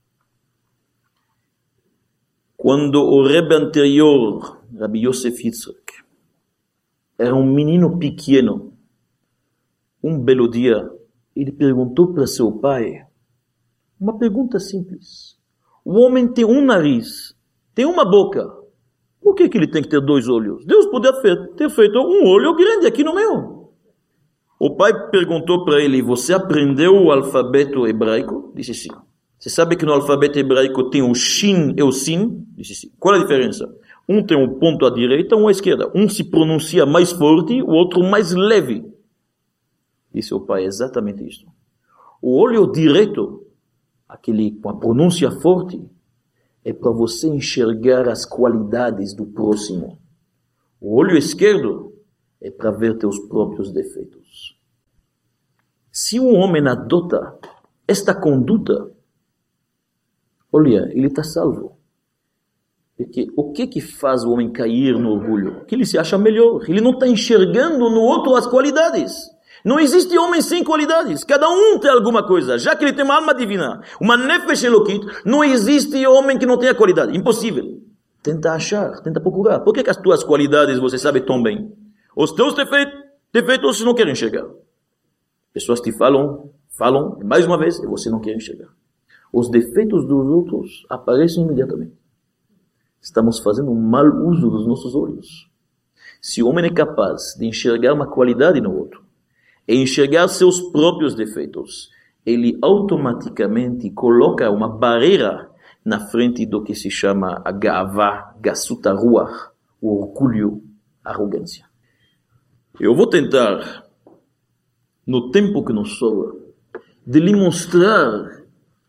quando o Rebbe anterior, Rabbi Yosef Yitzhak, era um menino pequeno, um belo dia, ele perguntou para seu pai uma pergunta simples. O homem tem um nariz, tem uma boca. Por que ele tem que ter 2 olhos? Deus poderia ter feito um olho grande aqui no meio. O pai perguntou para ele, você aprendeu o alfabeto hebraico? Disse sim. Você sabe que no alfabeto hebraico tem o shin e o sin? Disse sim. Qual a diferença? Um tem um ponto à direita, um à esquerda. Um se pronuncia mais forte, o outro mais leve. Disse o pai, exatamente isso. O olho direito, aquele com a pronúncia forte, é para você enxergar as qualidades do próximo. O olho esquerdo é para ver teus próprios defeitos. Se um homem adota esta conduta, olha, ele está salvo. Porque o que faz o homem cair no orgulho? Que ele se acha melhor. Ele não está enxergando no outro as qualidades. Não existe homem sem qualidades. Cada um tem alguma coisa. Já que ele tem uma alma divina, uma nefesh elokit, não existe homem que não tenha qualidade. Impossível. Tenta achar, tenta procurar. Por que as tuas qualidades você sabe tão bem? Os teus defeitos você não quer enxergar. Pessoas te falam, mais uma vez, e você não quer enxergar. Os defeitos dos outros aparecem imediatamente. Estamos fazendo um mau uso dos nossos olhos. Se o homem é capaz de enxergar uma qualidade no outro, e enxergar seus próprios defeitos, ele automaticamente coloca uma barreira na frente do que se chama a gavá, gasuta ruach, o orgulho, a arrogância. Eu vou tentar, no tempo que nos sobra, de lhe mostrar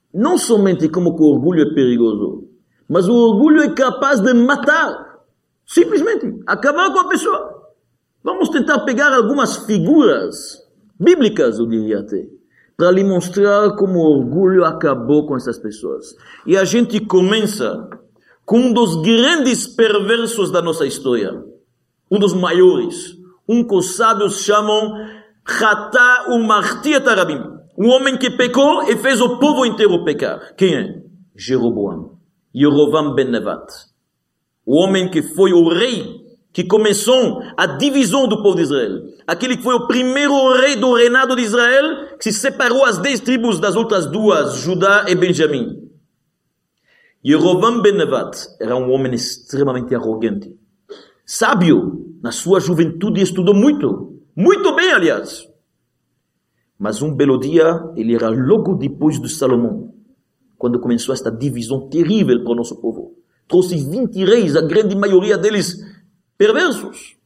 Não somente como que o orgulho é perigoso, mas o orgulho é capaz de matar. Simplesmente, acabar com a pessoa. Vamos tentar pegar algumas figuras bíblicas, eu diria até, para lhe mostrar como o orgulho acabou com essas pessoas. E a gente começa com um dos grandes perversos da nossa história. Um dos maiores. Um que os sábios chamam Chata u'Martiat Harabim. Um homem que pecou e fez o povo inteiro pecar. Quem é? Jeroboam. Yerovam ben Nevat. O homem que foi o rei que começou a divisão do povo de Israel. Aquele que foi o primeiro rei do reinado de Israel, que se separou as 10 tribos das outras duas, Judá e Benjamim. Yerovam ben Nevat era um homem extremamente arrogante. Sábio, na sua juventude estudou muito. Muito bem, aliás. Mas um belo dia, ele era logo depois de Salomão, quando começou esta divisão terrível para o nosso povo. Trouxe 20 reis, a grande maioria deles perversos.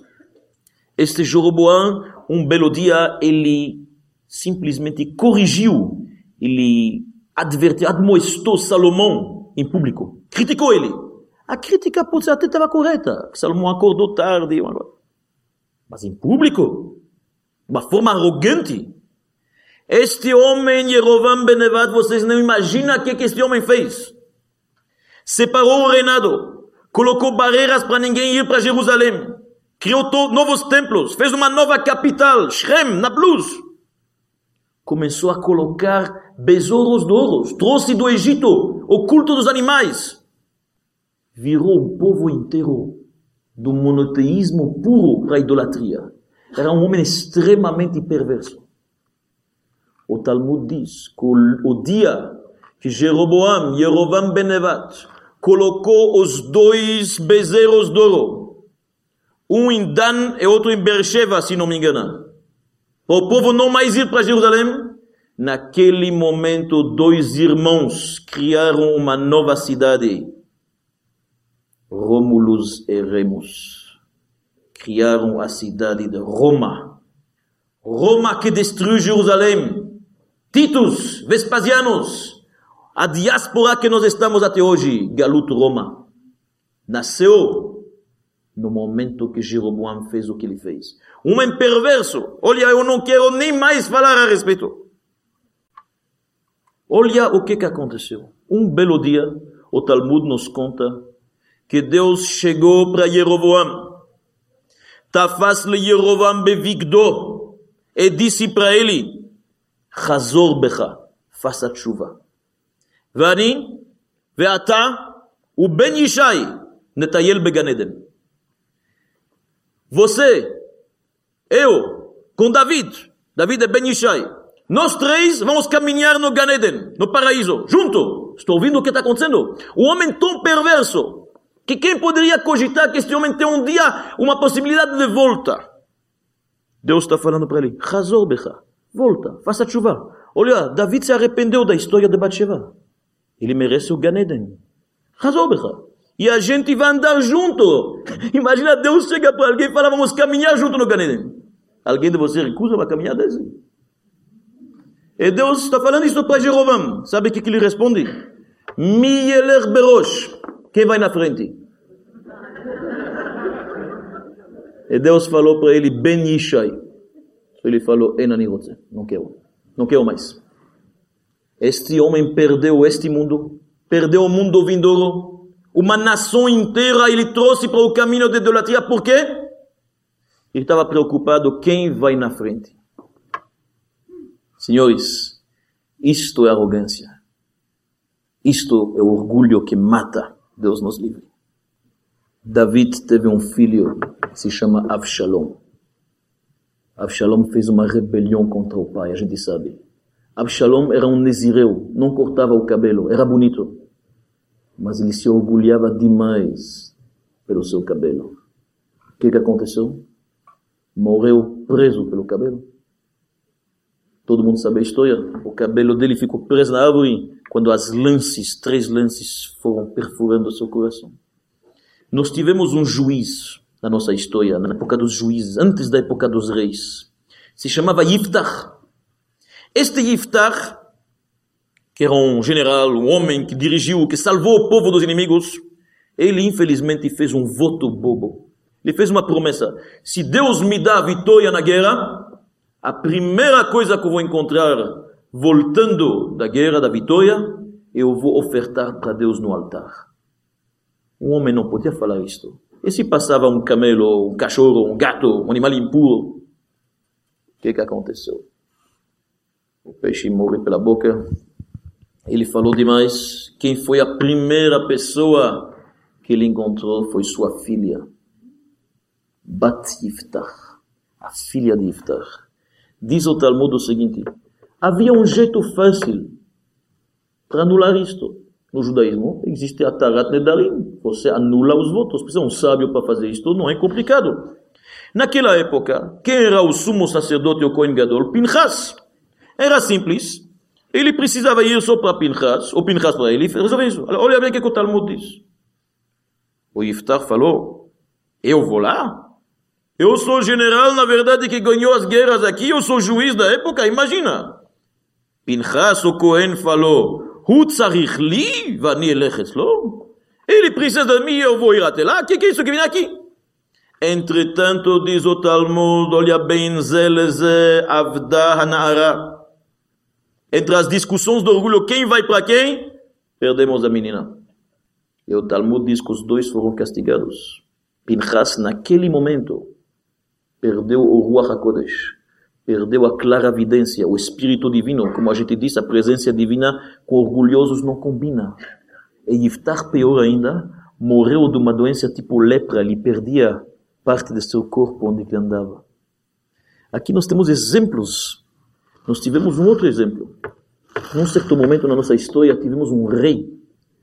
Este Jeroboam, um belo dia, ele simplesmente corrigiu, ele admoestou Salomão em público, criticou ele. A crítica pode ser até estava correta, Salomão acordou tarde, mas em público, de uma forma arrogante. Este homem, Yerovam ben Nevat, vocês não imaginam o que este homem fez. Separou o reinado, colocou barreiras para ninguém ir para Jerusalém, criou novos templos, fez uma nova capital, Shrem, Nablus. Começou a colocar besouros de ouro, trouxe do Egito o culto dos animais. Virou o povo inteiro do monoteísmo puro para a idolatria. Era um homem extremamente perverso. O Talmud diz que o dia que Jeroboam, Yerovam ben Nevat, colocou os 2 bezerros de ouro, um em Dan e outro em Beersheba, se não me engano, para o povo não mais ir para Jerusalém, naquele momento 2 irmãos criaram uma nova cidade, Romulus e Remus. Criaram a cidade de Roma. Roma que destruiu Jerusalém. Titus, Vespasianos, a diáspora que nós estamos até hoje, Galut Roma, nasceu no momento que Jeroboam fez o que ele fez. Um homem perverso. Olha, eu não quero nem mais falar a respeito. Olha o que aconteceu. Um belo dia, o Talmud nos conta que Deus chegou para Jeroboam. Tafas-lhe Jeroboam bevigdo e disse para ele, Chazor becha, faça tshuva. Vani, veata, o Ben Yishai, netayel began Eden. Você, eu, com David é Ben Yishai, nós 3 vamos caminhar no Gan Eden, no paraíso, junto. Estou ouvindo o que está acontecendo? O homem tão perverso, que quem poderia cogitar que este homem tem um dia uma possibilidade de volta? Deus está falando para ele, Chazor becha, volta, faça tshuva. Olha, David se arrependeu da história de Bathsheba. Ele merece o Gan Eden. Chazor becha. E a gente vai andar junto. Imagina, Deus chega para alguém e fala, vamos caminhar junto no Gan Eden. Alguém de vocês recusa uma caminhada desse? E Deus está falando isso para Jeroboam. Sabe o que ele responde? Mi yelech berosh. Quem vai na frente? E Deus falou para ele, Ben Yishai. Ele falou, Enani rotze. Não quero mais. Este homem perdeu este mundo. Perdeu o mundo vindouro. Uma nação inteira ele trouxe para o caminho de idolatria. Por quê? Ele estava preocupado quem vai na frente. Senhores, isto é arrogância. Isto é o orgulho que mata. Deus nos livre. David teve um filho que se chama Avshalom. Avshalom fez uma rebelião contra o pai, a gente sabe. Avshalom era um nezireu, não cortava o cabelo, era bonito. Mas ele se orgulhava demais pelo seu cabelo. O que aconteceu? Morreu preso pelo cabelo. Todo mundo sabe a história. O cabelo dele ficou preso na árvore quando as lances, 3 lances foram perfurando o seu coração. Nós tivemos um juiz na nossa história, na época dos juízes, antes da época dos reis. Se chamava Yiftach. Este Yiftach, que era um general, um homem que dirigiu, que salvou o povo dos inimigos, ele infelizmente fez um voto bobo. Ele fez uma promessa: se Deus me dá a vitória na guerra, a primeira coisa que eu vou encontrar voltando da guerra, da vitória, eu vou ofertar para Deus no altar. Um homem não podia falar isto. E se passava um camelo, um cachorro, um gato, um animal impuro? O que aconteceu? O peixe morre pela boca. Ele falou demais. Quem foi a primeira pessoa que ele encontrou foi sua filha, Bat Iftar, a filha de Iftar. Diz o Talmud o seguinte: havia um jeito fácil para anular isto. No judaísmo existe a Tarat Nedarim. Você anula os votos. Precisa um sábio para fazer isto, não é complicado. Naquela época, quem era o sumo sacerdote, o Kohen Gadol? Pinchas. Era simples. Ele precisava ir só para Pinchas, ou Pinchas para ele, e resolver isso. Olha bem o que o Talmud diz. O Iftar falou: eu vou lá? Eu sou o general, na verdade, que ganhou as guerras aqui, eu sou juiz da época, imagina. Pinchas, o Kohen, falou: hu tzarich li, vani eleches lo. Ele precisa de mim, eu vou ir até lá. O que é isso que vem aqui? Entretanto, diz o Talmud, olha bem, zeleze avda hanara. Entre as discussões do orgulho, quem vai para quem? Perdemos a menina. E o Talmud diz que os dois foram castigados. Pinchas, naquele momento, perdeu o Ruach HaKodesh, perdeu a claravidência, o Espírito Divino. Como a gente disse, a presença divina com orgulhosos não combina. E Iftar, pior ainda, morreu de uma doença tipo lepra, ele perdia parte de seu corpo onde ele andava. Aqui nós temos exemplos. Nós tivemos um outro exemplo. Num certo momento na nossa história, tivemos um rei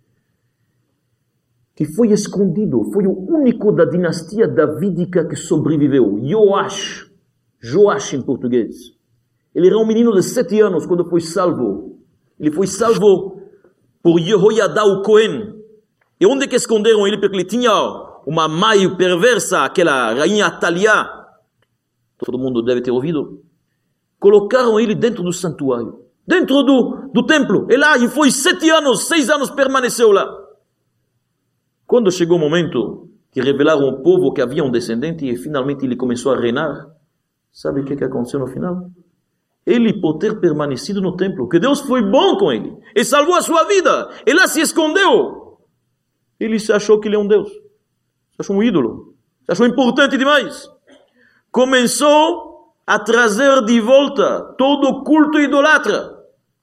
que foi escondido, foi o único da dinastia davídica que sobreviveu. Joash em português. Ele era um menino de 7 anos quando foi salvo. Ele foi salvo por Yehoiada o Cohen. E onde que esconderam ele? Porque ele tinha uma mãe perversa, aquela rainha Atalia. Todo mundo deve ter ouvido. Colocaram ele dentro do santuário, dentro do templo. E lá, ele foi 7 anos, 6 anos permaneceu lá. Quando chegou o momento que revelaram ao povo que havia um descendente e finalmente ele começou a reinar, sabe o que aconteceu no final? Ele, por ter permanecido no templo, que Deus foi bom com ele e salvou a sua vida, ele lá se escondeu. Ele se achou que ele é um Deus, se achou um ídolo, se achou importante demais. Começou a trazer de volta todo o culto idolatra.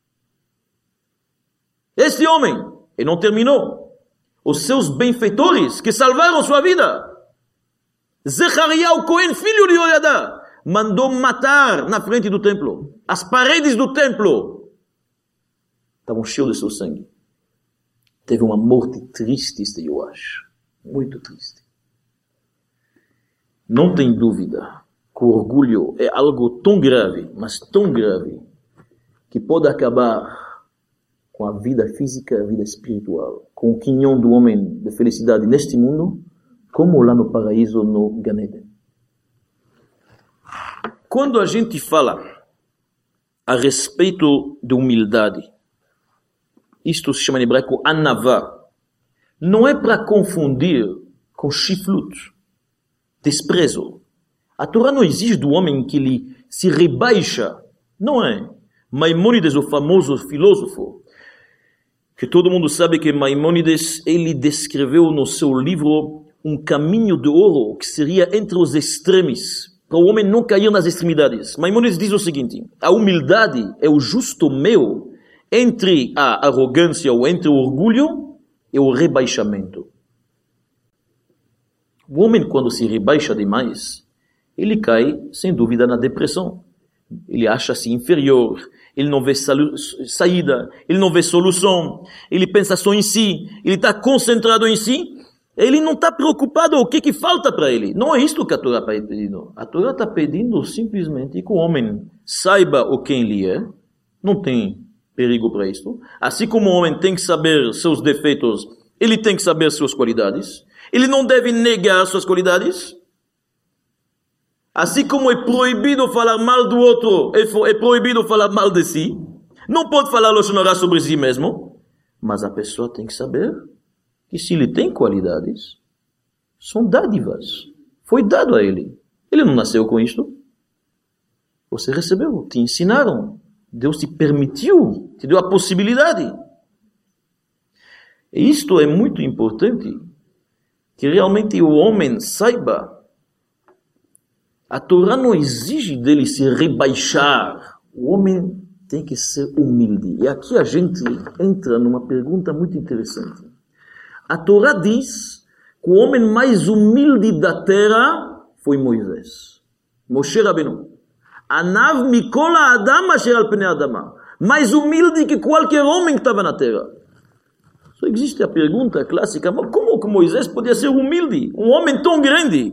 Este homem, e não terminou, os seus benfeitores que salvaram sua vida, Zechariah, o Cohen, filho de Yehoiada, mandou matar na frente do templo. As paredes do templo estavam cheias de seu sangue. Teve uma morte triste este Yoash, muito triste. Não tem dúvida que o orgulho é algo tão grave, mas tão grave, que pode acabar com a vida física e a vida espiritual, com o quinhão do homem de felicidade neste mundo, como lá no paraíso, no Gan Eden. Quando a gente fala a respeito de humildade, isto se chama em hebraico anavá, não é para confundir com chiflut, desprezo. A Torá não exige do homem que ele se rebaixa, não é? Maimônides, o famoso filósofo, que todo mundo sabe que Maimônides, ele descreveu no seu livro um caminho de ouro que seria entre os extremos, para o homem não cair nas extremidades. Maimônides diz o seguinte: a humildade é o justo meio entre a arrogância ou entre o orgulho e o rebaixamento. O homem, quando se rebaixa demais, ele cai, sem dúvida, na depressão. Ele acha-se inferior, ele não vê saída, ele não vê solução, ele pensa só em si, ele está concentrado em si, ele não está preocupado com o que falta para ele. Não é isto que a Torá está pedindo. A Torá está pedindo simplesmente que o homem saiba o quem ele é, não tem perigo para isso. Assim como o homem tem que saber seus defeitos, ele tem que saber suas qualidades, ele não deve negar suas qualidades. Assim como é proibido falar mal do outro, é proibido falar mal de si. Não pode falar Lashon Hara sobre si mesmo. Mas a pessoa tem que saber que se ele tem qualidades, são dádivas. Foi dado a ele. Ele não nasceu com isto. Você recebeu, te ensinaram. Deus te permitiu, te deu a possibilidade. E isto é muito importante, que realmente o homem saiba. A Torá não exige dele se rebaixar. O homem tem que ser humilde. E aqui a gente entra numa pergunta muito interessante. A Torá diz que o homem mais humilde da terra foi Moisés. Moshe Rabbeinu. Anav mikol ha'adam asher al pnei adama. Mais humilde que qualquer homem que estava na terra. Só existe a pergunta clássica, mas como que Moisés podia ser humilde? Um homem tão grande,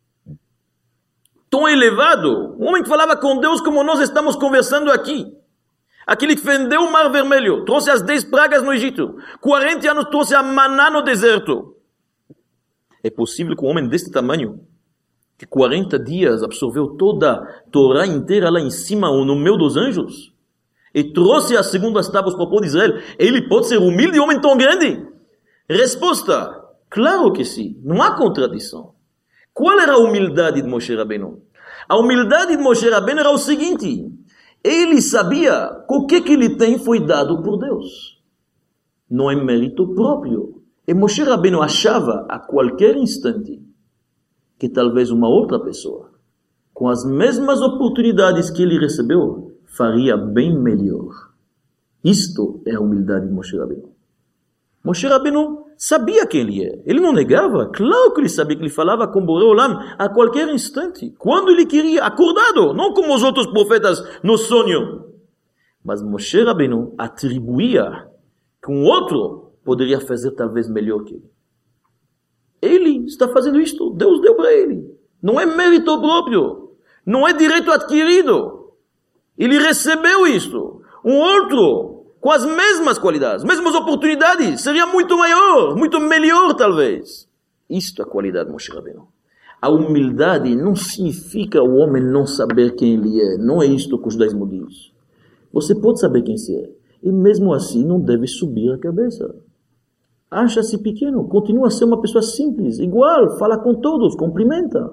tão elevado, um homem que falava com Deus como nós estamos conversando aqui. Aquele que fendeu o Mar Vermelho, trouxe as 10 pragas no Egito, 40 anos trouxe a maná no deserto. É possível que um homem desse tamanho, que 40 dias absorveu toda a Torá inteira lá em cima, ou no meio dos anjos, e trouxe as segundas tábuas para o povo de Israel, ele pode ser humilde, um homem tão grande? Resposta, claro que sim, não há contradição. Qual era a humildade de Moshe Rabbeinu? A humildade de Moshe Rabbeinu era o seguinte: ele sabia que o que ele tem foi dado por Deus. Não é mérito próprio. E Moshe Rabbeinu achava a qualquer instante que talvez uma outra pessoa, com as mesmas oportunidades que ele recebeu, faria bem melhor. Isto é a humildade de Moshe Rabbeinu. Moshe Rabbeinu sabia quem ele é. Ele não negava. Claro que ele sabia que ele falava com Boré Olam a qualquer instante. Quando ele queria, acordado. Não como os outros profetas no sonho. Mas Moshe Rabbeinu atribuía que um outro poderia fazer talvez melhor que ele. Ele está fazendo isto. Deus deu para ele. Não é mérito próprio. Não é direito adquirido. Ele recebeu isto. Um outro, com as mesmas qualidades, mesmas oportunidades, seria muito maior, muito melhor talvez. Isto é a qualidade de Moshe Rabbeinu. A humildade não significa o homem não saber quem ele é. Não é isto que os judaísmo diz. Você pode saber quem você é. E mesmo assim não deve subir a cabeça. Acha-se pequeno, continua a ser uma pessoa simples, igual, fala com todos, cumprimenta.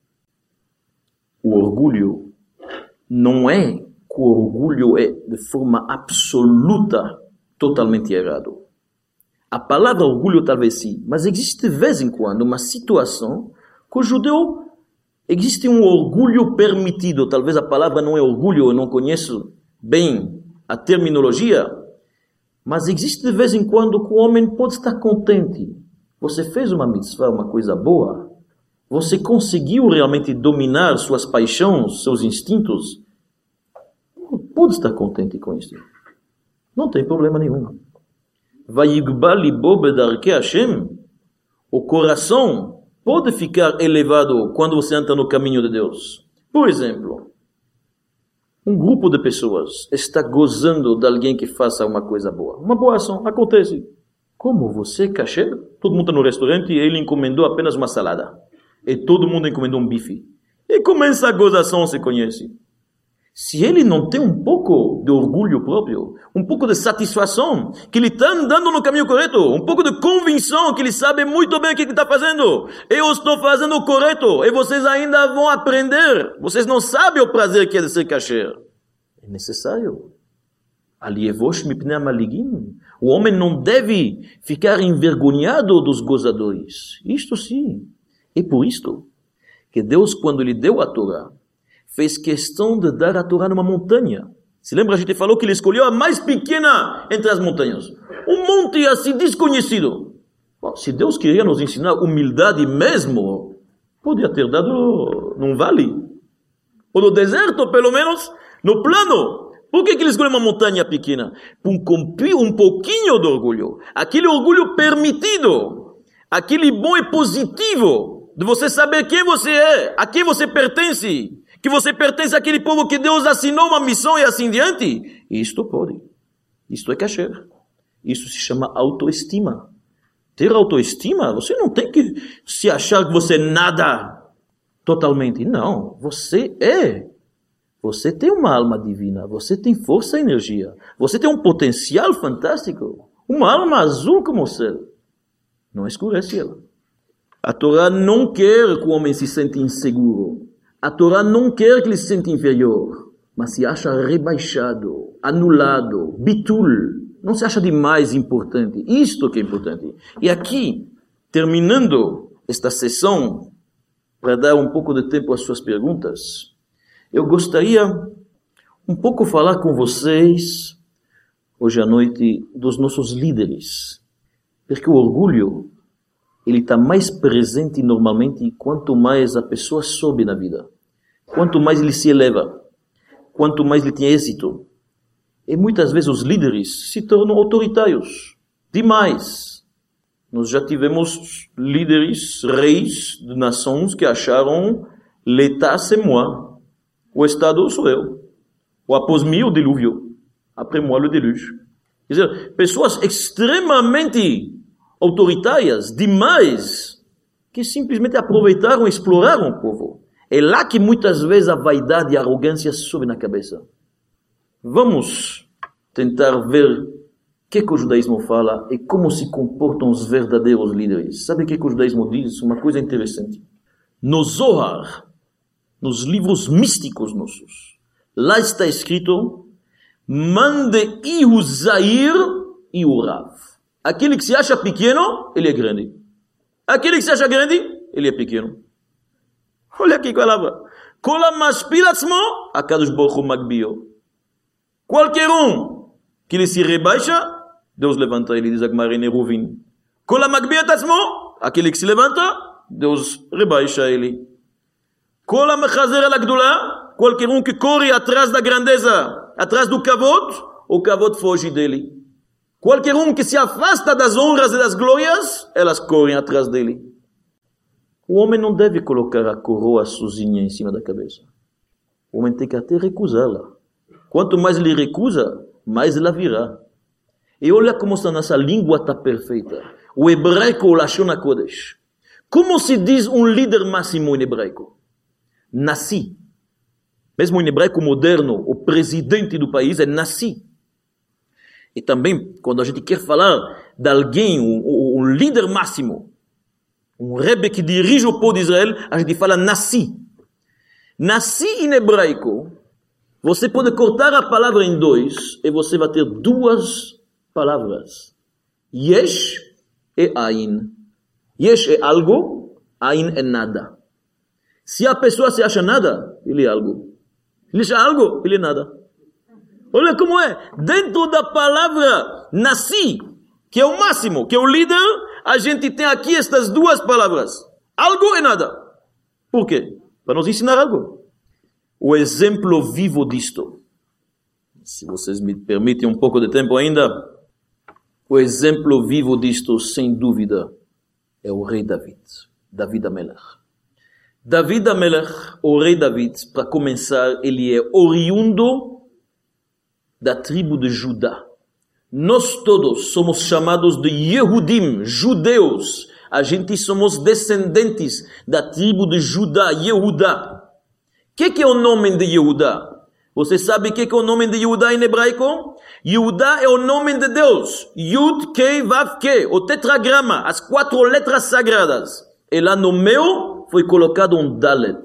O orgulho não é que o orgulho é de forma absoluta totalmente errado. A palavra orgulho talvez sim, mas existe de vez em quando uma situação que o judeu existe um orgulho permitido. Talvez a palavra não é orgulho, eu não conheço bem a terminologia, mas existe de vez em quando que o homem pode estar contente. Você fez uma mitzvah, uma coisa boa, você conseguiu realmente dominar suas paixões, seus instintos, pode estar contente com isso. Não tem problema nenhum. Vayigba libo bedarkei Hashem. O coração pode ficar elevado quando você entra no caminho de Deus. Por exemplo, um grupo de pessoas está gozando de alguém que faça uma coisa boa. Uma boa ação. Acontece. Como você, cachê? Todo mundo está no restaurante e ele encomendou apenas uma salada. E todo mundo encomendou um bife. E começa a gozação, se conhece. Se ele não tem um pouco de orgulho próprio, um pouco de satisfação, que ele está andando no caminho correto, um pouco de convicção, que ele sabe muito bem o que ele está fazendo. Eu estou fazendo o correto, e vocês ainda vão aprender. Vocês não sabem o prazer que é de ser kasher. É necessário. Alievosh mipnei amaligim. O homem não deve ficar envergonhado dos gozadores. Isto sim. E por isto, que Deus, quando lhe deu a Torá, fez questão de dar a Torá numa montanha. Se lembra, a gente falou que ele escolheu a mais pequena entre as montanhas. Um monte assim desconhecido. Bom, se Deus queria nos ensinar humildade mesmo, podia ter dado num vale. Ou no deserto, pelo menos, no plano. Por que ele escolheu uma montanha pequena? Para cumprir um pouquinho de orgulho. Aquele orgulho permitido. Aquele bom e positivo. De você saber quem você é, a quem você pertence. Que você pertence àquele povo que Deus assinou uma missão e assim diante. Isto pode. Isto é kasher. Isso se chama autoestima. Ter autoestima, você não tem que se achar que você é nada totalmente. Não, você é. Você tem uma alma divina, você tem força e energia, você tem um potencial fantástico, uma alma azul como o céu. Não escurece ela. A Torá não quer que o homem se sente inseguro. A Torá não quer que ele se sente inferior, mas se acha rebaixado, anulado, bitul. Não se acha demais importante. Isto que é importante. E aqui, terminando esta sessão, para dar um pouco de tempo às suas perguntas, eu gostaria um pouco falar com vocês, hoje à noite, dos nossos líderes. Porque o orgulho, ele está mais presente normalmente quanto mais a pessoa sobe na vida. Quanto mais ele se eleva. Quanto mais ele tem êxito. E muitas vezes os líderes se tornam autoritários. Demais. Nós já tivemos líderes, reis de nações que acharam l'État c'est moi. O Estado sou eu. Ou após mim o dilúvio. Après moi le déluge. Quer dizer, pessoas extremamente autoritárias, demais, que simplesmente aproveitaram e exploraram o povo. É lá que muitas vezes a vaidade e a arrogância sobem na cabeça. Vamos tentar ver o que o judaísmo fala e como se comportam os verdadeiros líderes. Sabe o que o judaísmo diz? Uma coisa interessante. No Zohar, nos livros místicos nossos, lá está escrito: Mande ihu zair ihu rav. Aquele que se acha pequeno, ele é grande. Aquele que se acha grande, ele é pequeno. Olha aqui qual é a palavra. Kol mashpil atzmo, HaKadosh Baruch Hu magbio. Qualquer que ele se rebaixa, Deus levanta ele, diz a Gemara em Eruvin. Kol magbio atzmo, aquele que se levanta, Deus rebaixa ele. Kol mechazer al agdula, qualquer que corre atrás da grandeza, atrás do kavod, o kavod foge dele. Qualquer que se afasta das honras e das glórias, elas correm atrás dele. O homem não deve colocar a coroa sozinha em cima da cabeça. O homem tem que até recusá-la. Quanto mais ele recusa, mais ela virá. E olha como essa nossa língua está perfeita. O hebraico, o Lashon HaKodesh. Como se diz um líder máximo em hebraico? Nasci. Mesmo em hebraico moderno, o presidente do país é Nasci. E também, quando a gente quer falar de alguém, um líder máximo, um rebbe que dirige o povo de Israel, a gente fala Nasci. Nasci em hebraico, você pode cortar a palavra em dois e você vai ter duas palavras. Yesh e Ain. Yesh é algo, Ain é nada. Se a pessoa se acha nada, ele é algo. Ele acha algo, ele é nada. Olha como é. Dentro da palavra nasci, que é o máximo, que é o líder, a gente tem aqui estas duas palavras. Algo e nada. Por quê? Para nos ensinar algo. O exemplo vivo disto. Se vocês me permitem um pouco de tempo ainda, o exemplo vivo disto, sem dúvida, é o rei David. David HaMelech. David HaMelech, o rei David, para começar, ele é oriundo da tribo de Judá. Nós todos somos chamados de Yehudim, judeus. A gente somos descendentes da tribo de Judá, Yehudá. O que é o nome de Yehudá? Você sabe o que é o nome de Yehudá em hebraico? Yehudá é o nome de Deus. Yud, Kei, Vav, Kei. O tetragrama, as 4 letras sagradas. E lá no meu foi colocado um Dalet.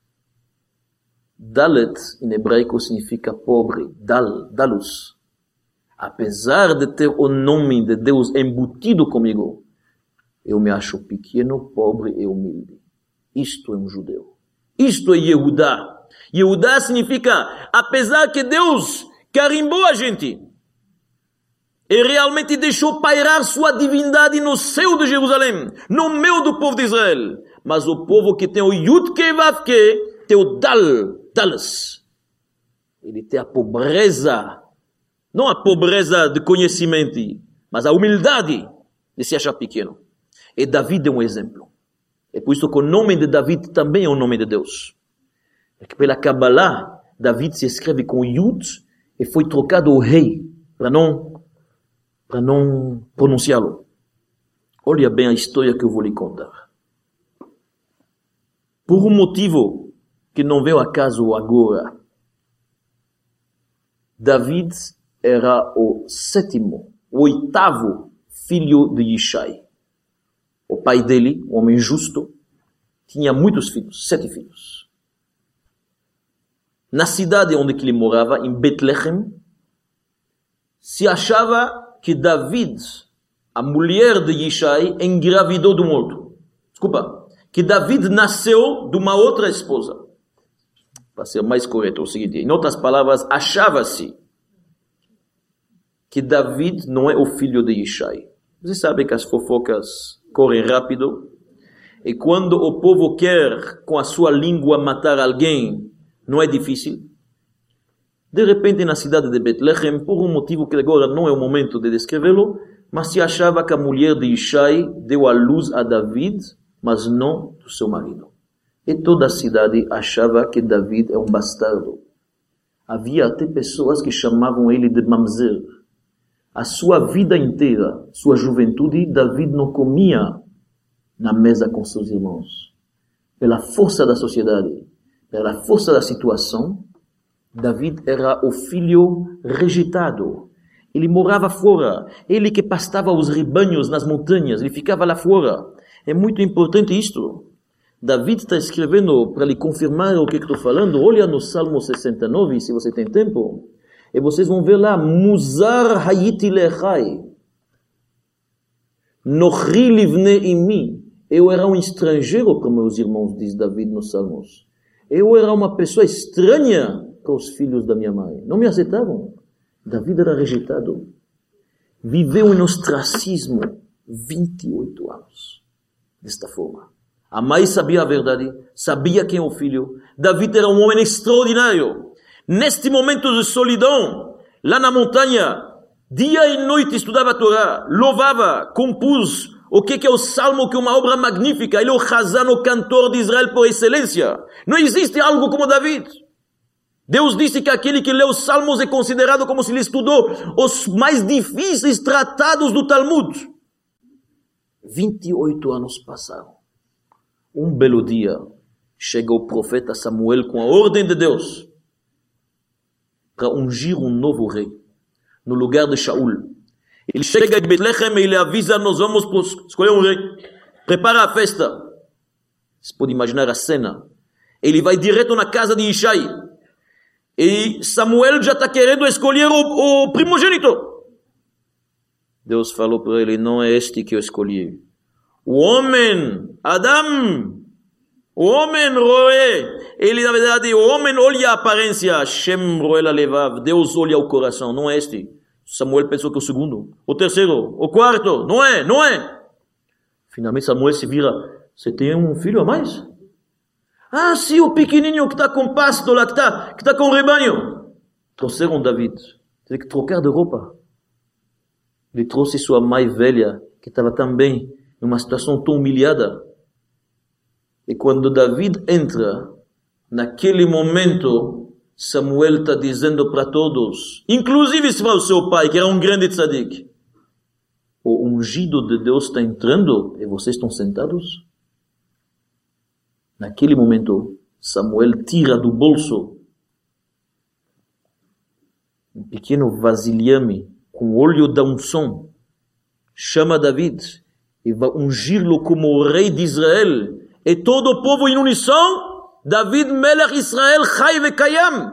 Dalet, em hebraico, significa pobre, dalus. Apesar de ter o nome de Deus embutido comigo, eu me acho pequeno, pobre e humilde. Isto é um judeu. Isto é Yehudá. Yehudá significa, apesar que Deus carimbou a gente, e realmente deixou pairar sua divindade no céu de Jerusalém, no meio do povo de Israel, mas o povo que tem o Yud Kei Vav Kei, tem o Dalus. Ele tem a pobreza, não a pobreza de conhecimento, mas a humildade de se achar pequeno. E David é um exemplo. É por isso que o nome de David também é o nome de Deus. É que pela Kabbalah, David se escreve com Yud e foi trocado o rei, para não pronunciá-lo. Olha bem a história que eu vou lhe contar. Por um motivo que não veio a caso agora, David era o oitavo filho de Yishai. O pai dele, um homem justo, tinha muitos filhos, 7 filhos. Na cidade onde ele morava, em Betlehem, se achava que David, a mulher de Yishai, engravidou de um outro. Desculpa, que David nasceu de uma outra esposa. Para ser mais correto, é o seguinte, em outras palavras, achava-se que David não é o filho de Yishai. Você sabe que as fofocas correm rápido, e quando o povo quer, com a sua língua, matar alguém, não é difícil. De repente, na cidade de Betlehem, por um motivo que agora não é o momento de descrevê-lo, mas se achava que a mulher de Yishai deu a luz a David, mas não do seu marido. E toda a cidade achava que David é um bastardo. Havia até pessoas que chamavam ele de mamzer. A sua vida inteira, sua juventude, David não comia na mesa com seus irmãos. Pela força da sociedade, pela força da situação, David era o filho rejeitado. Ele morava fora. Ele que pastava os rebanhos nas montanhas, ele ficava lá fora. É muito importante isto. David está escrevendo para lhe confirmar o que estou falando. Olha no Salmo 69, se você tem tempo. E vocês vão ver lá, Muzar hayiti lechai. Nochi livne imi. Eu era um estrangeiro para meus irmãos, diz David nos Salmos. Eu era uma pessoa estranha para os filhos da minha mãe. Não me aceitavam. David era rejeitado. Viveu em ostracismo 28 anos. Desta forma. A mãe sabia a verdade, sabia quem é o filho. David era um homem extraordinário. Neste momento de solidão, lá na montanha, dia e noite estudava a Torá, louvava, compôs o que é o Salmo, que é uma obra magnífica. Ele é o Chazan, o cantor de Israel por excelência. Não existe algo como David. Deus disse que aquele que lê os Salmos é considerado como se ele estudou os mais difíceis tratados do Talmud. 28 anos passaram. Um belo dia, chega o profeta Samuel com a ordem de Deus para ungir um novo rei no lugar de Shaul. Ele chega em Betlehem e ele avisa: nós vamos escolher um rei. Prepara a festa. Você pode imaginar a cena. Ele vai direto na casa de Yishai. E Samuel já está querendo escolher o primogênito. Deus falou para ele: não é este que eu escolhi. O homem, Adam, o homem roe. Ele, na verdade, o homem olha a aparência. Hashem roe la levav. Deus olha o coração, não é este. Samuel pensou que é o segundo, o terceiro, o quarto. Não é, não é. Finalmente Samuel se vira: você tem um filho a mais? Ah, sim, o pequenininho que está com pasto lá, que está com o rebanho. Trouxeram David. Teve que trocar de roupa. Ele trouxe sua mãe velha, que estava também em uma situação tão humilhada. E quando David entra, naquele momento, Samuel está dizendo para todos, inclusive para o seu pai, que era um grande tzadik: o ungido de Deus está entrando e vocês estão sentados? Naquele momento, Samuel tira do bolso um pequeno vasilhame com óleo da unção, chama David e vai ungir-lo como o rei de Israel. E todo o povo em uníssono: David Melech Israel Chai Vekayam.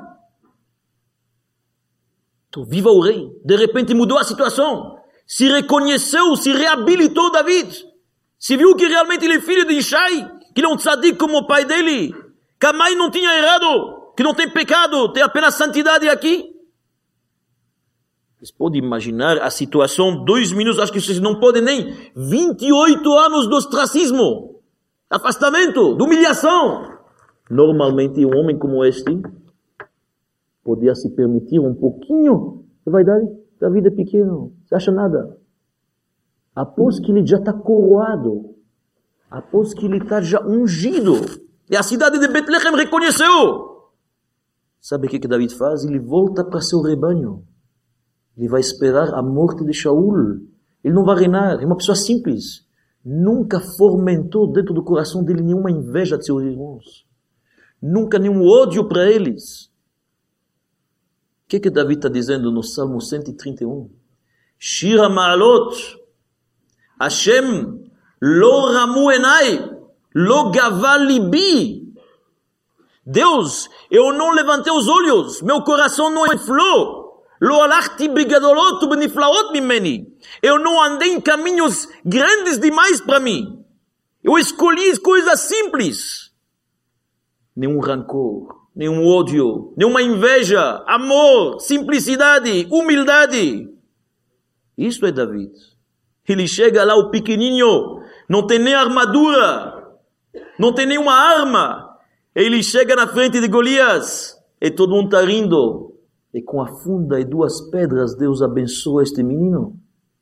Então, viva o rei. De repente mudou a situação. Se reconheceu, se reabilitou David. Se viu que realmente ele é filho de Yishai, que não tzadik como o pai dele, que a mãe não tinha errado, que não tem pecado, tem apenas santidade aqui. Vocês podem imaginar a situação, 2 minutos, acho que vocês não podem nem, 28 anos de ostracismo, afastamento, de humilhação. Normalmente um homem como este podia se permitir um pouquinho de vaidade. David é pequeno, você acha nada. Após que ele já está coroado, após que ele está já ungido, e a cidade de Betlehem reconheceu, sabe o que David faz? Ele volta para seu rebanho. Ele vai esperar a morte de Shaul. Ele não vai reinar. É uma pessoa simples. Nunca fomentou dentro do coração dele nenhuma inveja de seus irmãos. Nunca nenhum ódio para eles. que Davi está dizendo no Salmo 131? Shir HaMa'alot, Hashem, lo ramu enai, lo gava libi. Deus, eu não levantei os olhos, meu coração não inflou. Lo alachti begadolot ubeniflaot mimeni. Eu não andei em caminhos grandes demais para mim. Eu escolhi coisas simples. Nenhum rancor, nenhum ódio, nenhuma inveja, amor, simplicidade, humildade. Isso é David. Ele chega lá, o pequenininho, não tem nem armadura, não tem nenhuma arma. Ele chega na frente de Golias e todo mundo está rindo. E com a funda e 2 pedras, Deus abençoa este menino.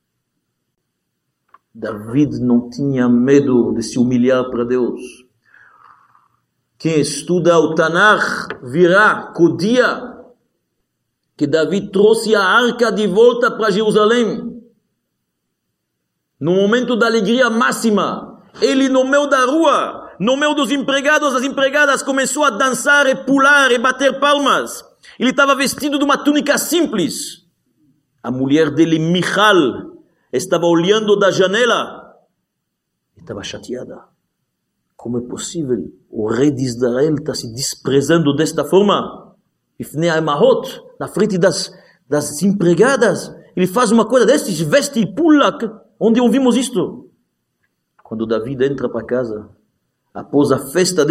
David não tinha medo de se humilhar para Deus. Quem estuda o Tanakh virá que o dia que David trouxe a arca de volta para Jerusalém, no momento da alegria máxima, ele no meio da rua, no meio dos empregados, das empregadas, começou a dançar e pular e bater palmas. Ele estava vestido de uma túnica simples. A mulher dele, Michal, estava olhando da janela e estava chateada. Como é possível? O rei de Israel está se desprezando desta forma. Ifnei Emahot, na frente das empregadas. Ele faz uma coisa desta, se veste e pula. Onde ouvimos isto? Quando David entra para casa, após a festa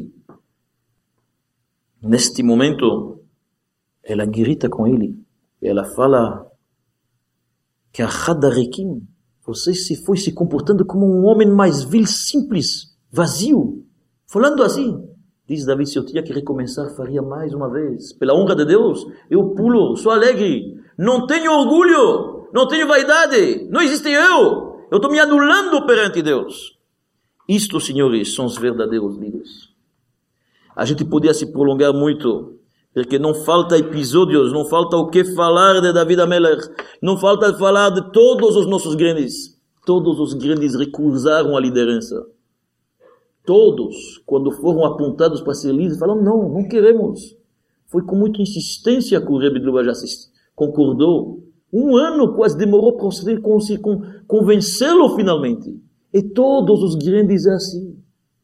neste momento, ela grita com ele. Ela fala que a Hadarikim, você se foi se comportando como um homem mais vil, simples, vazio. Falando assim, diz David, se eu tinha que recomeçar, faria mais uma vez. Pela honra de Deus, eu pulo, sou alegre, não tenho orgulho, não tenho vaidade, não existe eu estou me anulando perante Deus. Isto, senhores, são os verdadeiros líderes. A gente podia se prolongar muito, porque não falta episódios, não falta o que falar de David HaMelech, não falta falar de todos os nossos grandes. Todos os grandes recusaram a liderança. Todos, quando foram apontados para ser líderes, falaram, não queremos. Foi com muita insistência que o Rebbe de Lubavitch concordou. 1 ano quase demorou para convencê-lo finalmente. E todos os grandes é assim.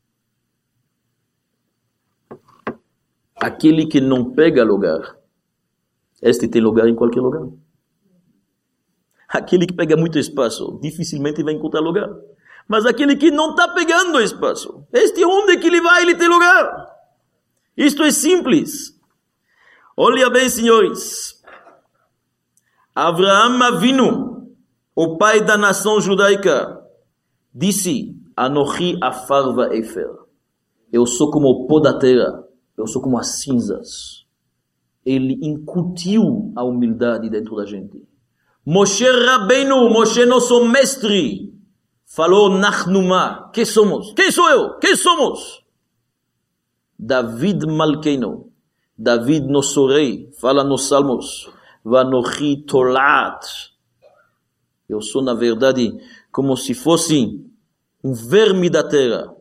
Aquele que não pega lugar, este tem lugar em qualquer lugar. Aquele que pega muito espaço, dificilmente vai encontrar lugar. Mas aquele que não está pegando espaço, este onde que ele vai, ele tem lugar. Isto é simples. Olha bem, senhores. Avraham Avinu, o pai da nação judaica, disse, Anochi afar va'efer. Eu sou como o pó da terra, eu sou como as cinzas. Ele incutiu a humildade dentro da gente. Moshe Rabbeinu, Moshe nosso mestre, falou, Nachnuma, quem somos? Quem sou eu? Quem somos? David Malkeinu, David nosso rei, fala nos Salmos, Vanochi Tolat. Eu sou, na verdade, como se fosse um verme da terra.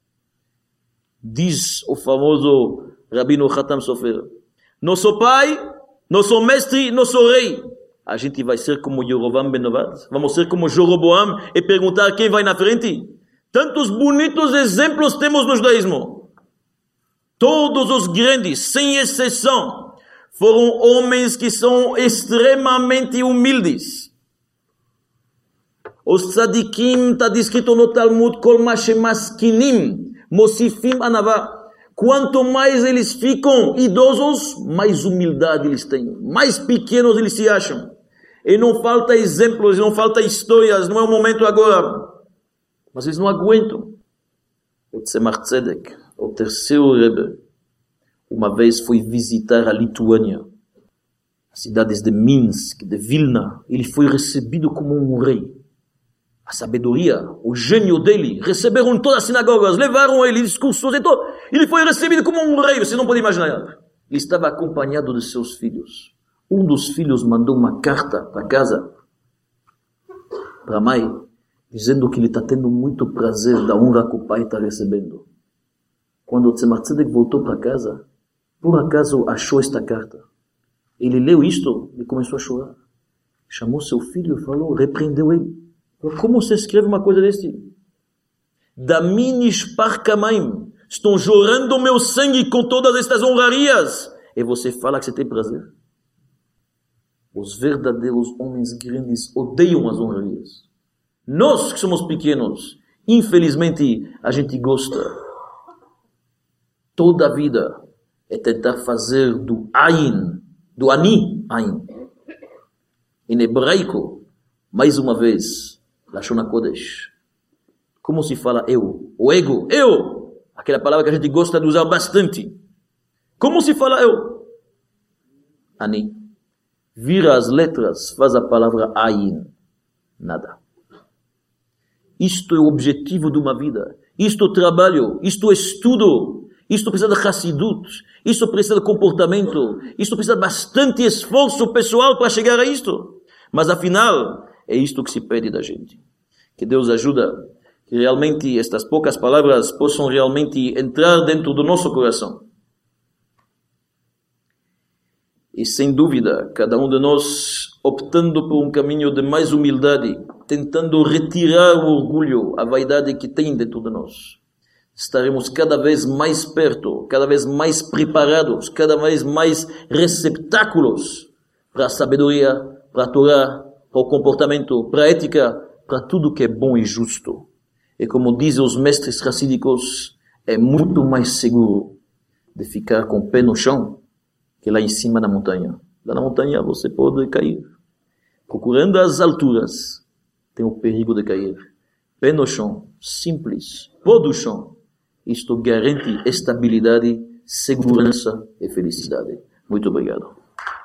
Diz o famoso Rabino Hatam Sofer, nosso pai, nosso mestre, nosso rei. A gente vai ser como Yerovam ben Nevat? Vamos ser como Jeroboam e perguntar quem vai na frente? Tantos bonitos exemplos temos no judaísmo. Todos os grandes, sem exceção, foram homens que são extremamente humildes. Os tzadikim, está descrito no Talmud, Kol ma shemaskinim, mosifim anavá. Quanto mais eles ficam idosos, mais humildade eles têm. Mais pequenos eles se acham. E não falta exemplos, não falta histórias, não é o momento agora. Mas eles não aguentam. O Tzemach Tzedek, o terceiro Rebbe, uma vez foi visitar a Lituânia, as cidades de Minsk, de Vilna. Ele foi recebido como um rei. A sabedoria, o gênio dele, receberam em todas as sinagogas, levaram ele, discursos e todo. Ele foi recebido como um rei, você não pode imaginar. Ele estava acompanhado de seus filhos. Um dos filhos mandou uma carta para casa, para a mãe, dizendo que ele está tendo muito prazer da honra que o pai está recebendo. Quando o Tzemach Tzedek voltou para casa, por acaso achou esta carta. Ele leu isto e começou a chorar. Chamou seu filho e falou, repreendeu ele. Falou, como você escreve uma coisa desse? Daminish parkamaim. Estão jorrando meu sangue com todas estas honrarias. E você fala que você tem prazer? Os verdadeiros homens grandes odeiam as honrarias. Nós que somos pequenos, infelizmente, a gente gosta. Toda a vida é tentar fazer do Ain, do Ani, Ain. Em hebraico, mais uma vez, Lashon HaKodesh. Como se fala eu? O ego, eu! Aquela palavra que a gente gosta de usar bastante. Como se fala eu? Ani. Vira as letras, faz a palavra Ain. Nada. Isto é o objetivo de uma vida. Isto é trabalho. Isto é estudo. Isto precisa de Hassidut. Isto precisa de comportamento. Isto precisa de bastante esforço pessoal para chegar a isto. Mas afinal, é isto que se pede da gente. Que Deus ajuda que realmente estas poucas palavras possam realmente entrar dentro do nosso coração. E sem dúvida, cada um de nós optando por um caminho de mais humildade, tentando retirar o orgulho, a vaidade que tem dentro de nós, estaremos cada vez mais perto, cada vez mais preparados, cada vez mais receptáculos para a sabedoria, para a Torá, para o comportamento, para a ética, para tudo que é bom e justo. E como dizem os mestres racídicos, é muito mais seguro de ficar com o pé no chão que lá em cima na montanha. Lá na montanha você pode cair. Procurando as alturas, tem o perigo de cair. Pé no chão, simples, pó do chão. Isto garante estabilidade, segurança e felicidade. Muito obrigado.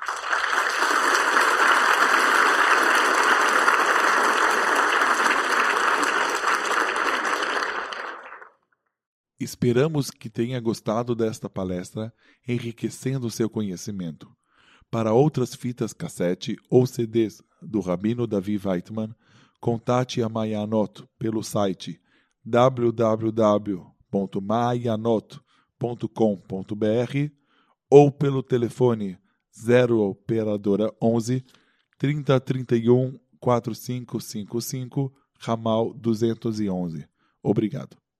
Esperamos que tenha gostado desta palestra, enriquecendo seu conhecimento. Para outras fitas cassete ou CDs do Rabino Davi Weitman, contate a Maayanot pelo site www.maayanot.com.br ou pelo telefone 0 operadora 11 3031 4555 ramal 211. Obrigado.